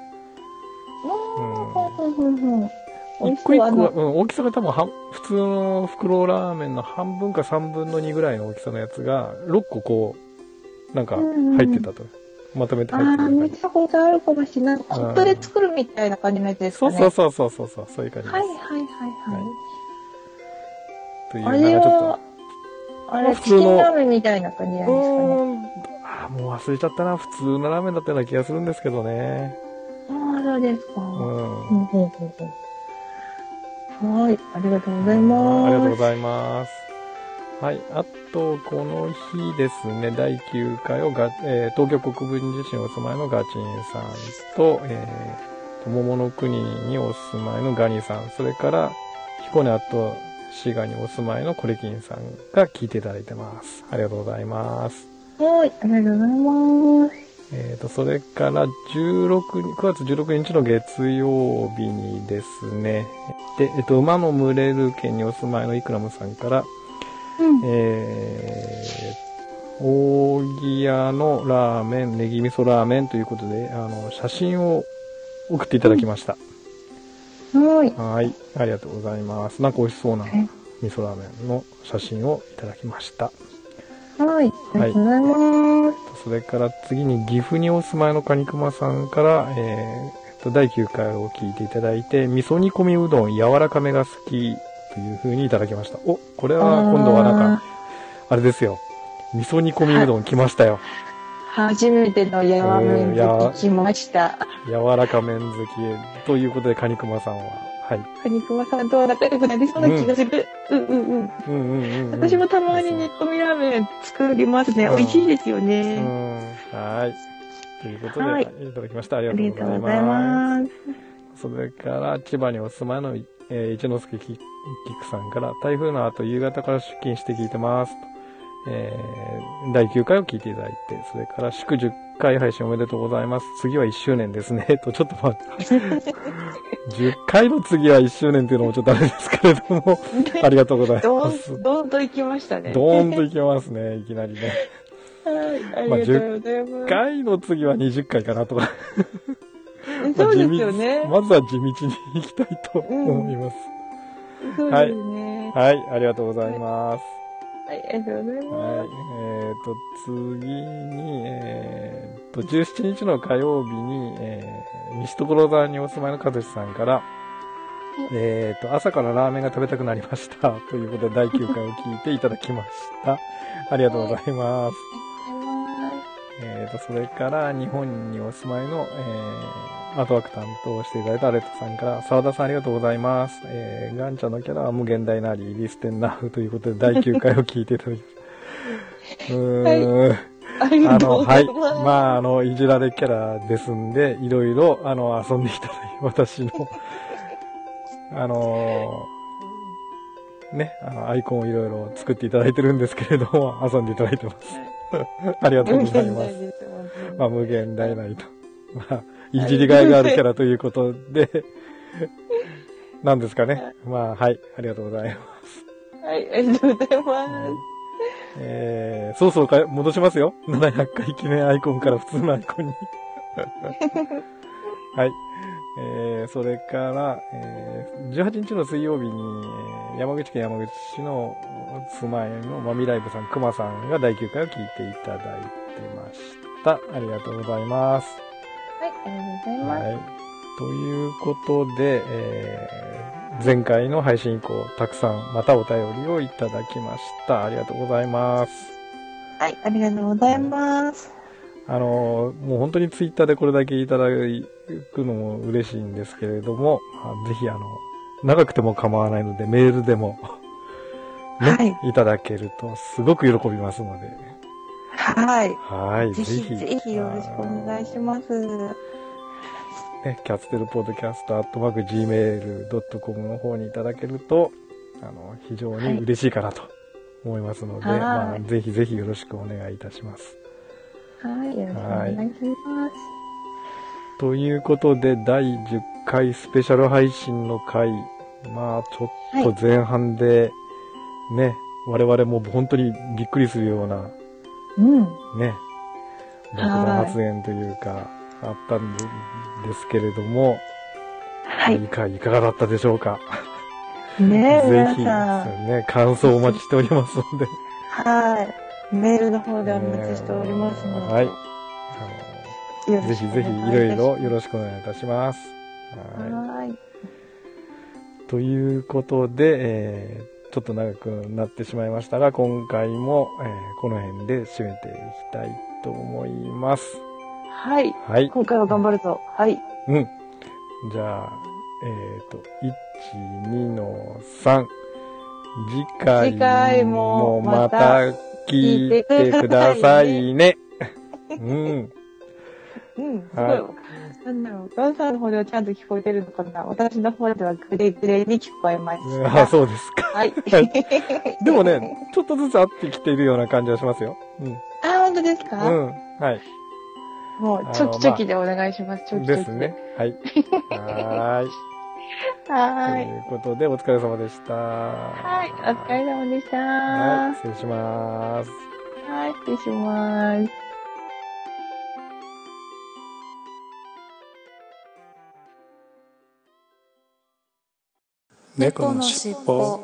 うん。一個一個は、うん、大きさが多分は、普通の袋ラーメンの半分か三分の二ぐらいの大きさのやつが、ろっここう、なんか入ってたと。まとめて入ってた。 ああ、見たことあるかもしれない。コップで作るみたいな感じのやつですかね。 そうそうそうそうそう、そういう感じです。 はいはいはいはい。 という、なんかちょっと。 あれ、チキンラーメンみたいな感じなんですかね。 ああ、もう忘れちゃったな。普通のラーメンだったような気がするんですけどね。 ああ、そうですか。うん。 うんうん、はい。ありがとうございます。 ありがとうございます。はい。あと、この日ですね、だいきゅうかいをが、えー、東京国分寺市にお住まいのガチンさんと、えー、桃の国にお住まいのガニさん、それから、彦根あと、滋賀にお住まいのコレキンさんが聞いていただいてます。ありがとうございます。 はい、ありがとうございます。 えっと、それからじゅうろく、くがつじゅうろくにちの月曜日にですね、で、えっと、馬の群れる県にお住まいのイクラムさんから、うん、えー、扇屋のラーメン、ネギ味噌ラーメンということで、あの、写真を送っていただきました。うんはい。 はい。ありがとうございます。なんか美味しそうな味噌ラーメンの写真をいただきました。 はい。ありがとうございます。はい、 それから次に岐阜にお住まいのカニクマさんから、えー、だいきゅうかいを聞いていただいて、味噌煮込みうどん柔らかめが好きという風にいただきました。お、これは今度はなんか、あれですよ。味噌煮込みうどん来ましたよ。 初めての柔ら麺好き来ました。 柔らか麺好きということで、カニクマさんは。はい。 カニクマさんと仲良くなりそうな気がする。うん、うん、うんうん。 うんうんうん。 私もたまに煮込みラーメン作りますね。美味しいですよね。 うん。はい。ということで、はい、いただきました。ありがとうございます。 ありがとうございます。 それから、千葉にお住まいの、えー、一之輔きくさんから、台風の後夕方から出勤して聞いてます。えー、だいきゅうかいを聞いていただいて、それから祝じゅっかい配信おめでとうございます。次はいっしゅうねんですね。と、ちょっと待って。じゅっかいの次はいっしゅうねんっていうのもちょっとあれですけれども、ありがとうございます。 どーんと行きましたね。 どーんと行きますね、いきなりね。 はい、ありがとうございます。 じゅっかいの次はにじゅっかいかなとか。 そうですよね。 まずは地道に行きたいと思います。 うん、そうですね、 はい。はい、ありがとうございます。 はい、ありがとうございます。はい。 えっ、ー、と、次に、えっ、ー、と、じゅうしちにちの火曜日に、えー、西所沢にお住まいのかずしさんから、えっ、ー、と、朝からラーメンが食べたくなりました。ということで、だいきゅうかいを聞いていただきました。ありがとうございます。えっ、と、それから、日本にお住まいの、えー、アートワーク担当していただいたアレットさんから、沢田さんありがとうございます。えー、ガンちゃんのキャラは無限大なり、リステンナウということで、だいきゅうかいを聞いていただきました。うーん、はい、 ありがとうの、はい。 ございます。 まあ、あの、いじられキャラですんで、いろいろ、あの、遊んでいただいて、私の、あのー、ね、あの、アイコンをいろいろ作っていただいてるんですけれども、遊んでいただいてます。ありがとうございます。まあ、無限大ないと。まあ、いじりがいがあるキャラということで、なんですかね。まあ、はい。ありがとうございます。 はい、ありがとうございます。はい、 えー、そうそうか、戻しますよ。ななひゃっかい記念アイコンから普通のアイコンに。はい。えー、それから、えー、じゅうはちにちの水曜日に、えー、山口県山口市の住まいのまみライブさん、くまさんがだいきゅうかいを聞いていただいてました。ありがとうございます。 はい、ありがとうございます。はい。 ということで、えー、前回の配信以降、たくさんまたお便りをいただきました。ありがとうございます。 はい、ありがとうございます。 あの、もう本当にツイッターでこれだけいただくのも嬉しいんですけれども、ぜひあの、長くても構わないのでメールでもね、はい、いただけるとすごく喜びますので。 はい。 はい。 ぜひ、ぜひよろしくお願いします。 ね、キャツテルポッドキャストアットマーク ジーメールドットコム の方にいただけると、あの、非常に嬉しいかなと思いますので、はい、まあ、ぜひぜひよろしくお願いいたします。 はい、よろしくお願いします。 ということで、だいじゅっかいスペシャル配信の回、まあ、ちょっと前半で、ね、はい、我々も本当にびっくりするような、 うん、 ね、爆弾発言というか、あったんですけれども、はい。いか、いかがだったでしょうか。 ねえ、 ぜひ、ね、感想をお待ちしておりますので。 はい。メールの方でお待ちしておりますので。はい。 あの、ぜひぜひいろいろよろしくお願いいたします。 はい。はい。 ということで、えー、ちょっと長くなってしまいましたが、今回も、えー、この辺で締めていきたいと思います。 はい。はい。今回は頑張るぞ。はい。 うん。じゃあ、えっと、いち、にのさん。次回次回もまた聞いてくださいね。うん。 うん、すごい。はい、なんだろう。ガンさんの方ではちゃんと聞こえてるのかな。私の方ではグレグレに聞こえました。 あ、そうですか。はい。でもね、ちょっとずつ合ってきているような感じはしますよ。うん。 あ、本当ですか？ うん。はい。 もう、チョキチョキでお願いします。チョキチョキ。 ですね。はい。はーい。 はーい。 ということで、お疲れ様でした。 はい。お疲れ様でした。 はい。失礼します。 はい。失礼します。 猫のしっぽ。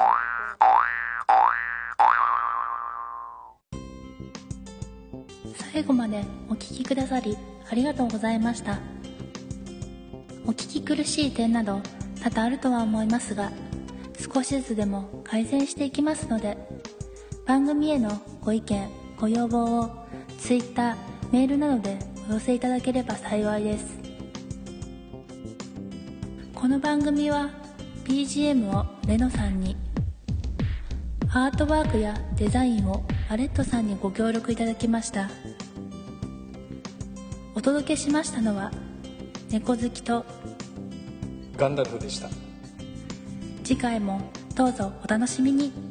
最後までお聞きくださりありがとうございました。お聞き苦しい点など多々あるとは思いますが、少しずつでも改善していきますので、番組へのご意見ご要望を Twitter、メールなどでお寄せいただければ幸いです。この番組は ビージーエム をレノさんに、アートワークやデザインをアレットさんにご協力いただきました。お届けしましたのは猫好きとガンダルフでした。 次回もどうぞお楽しみに。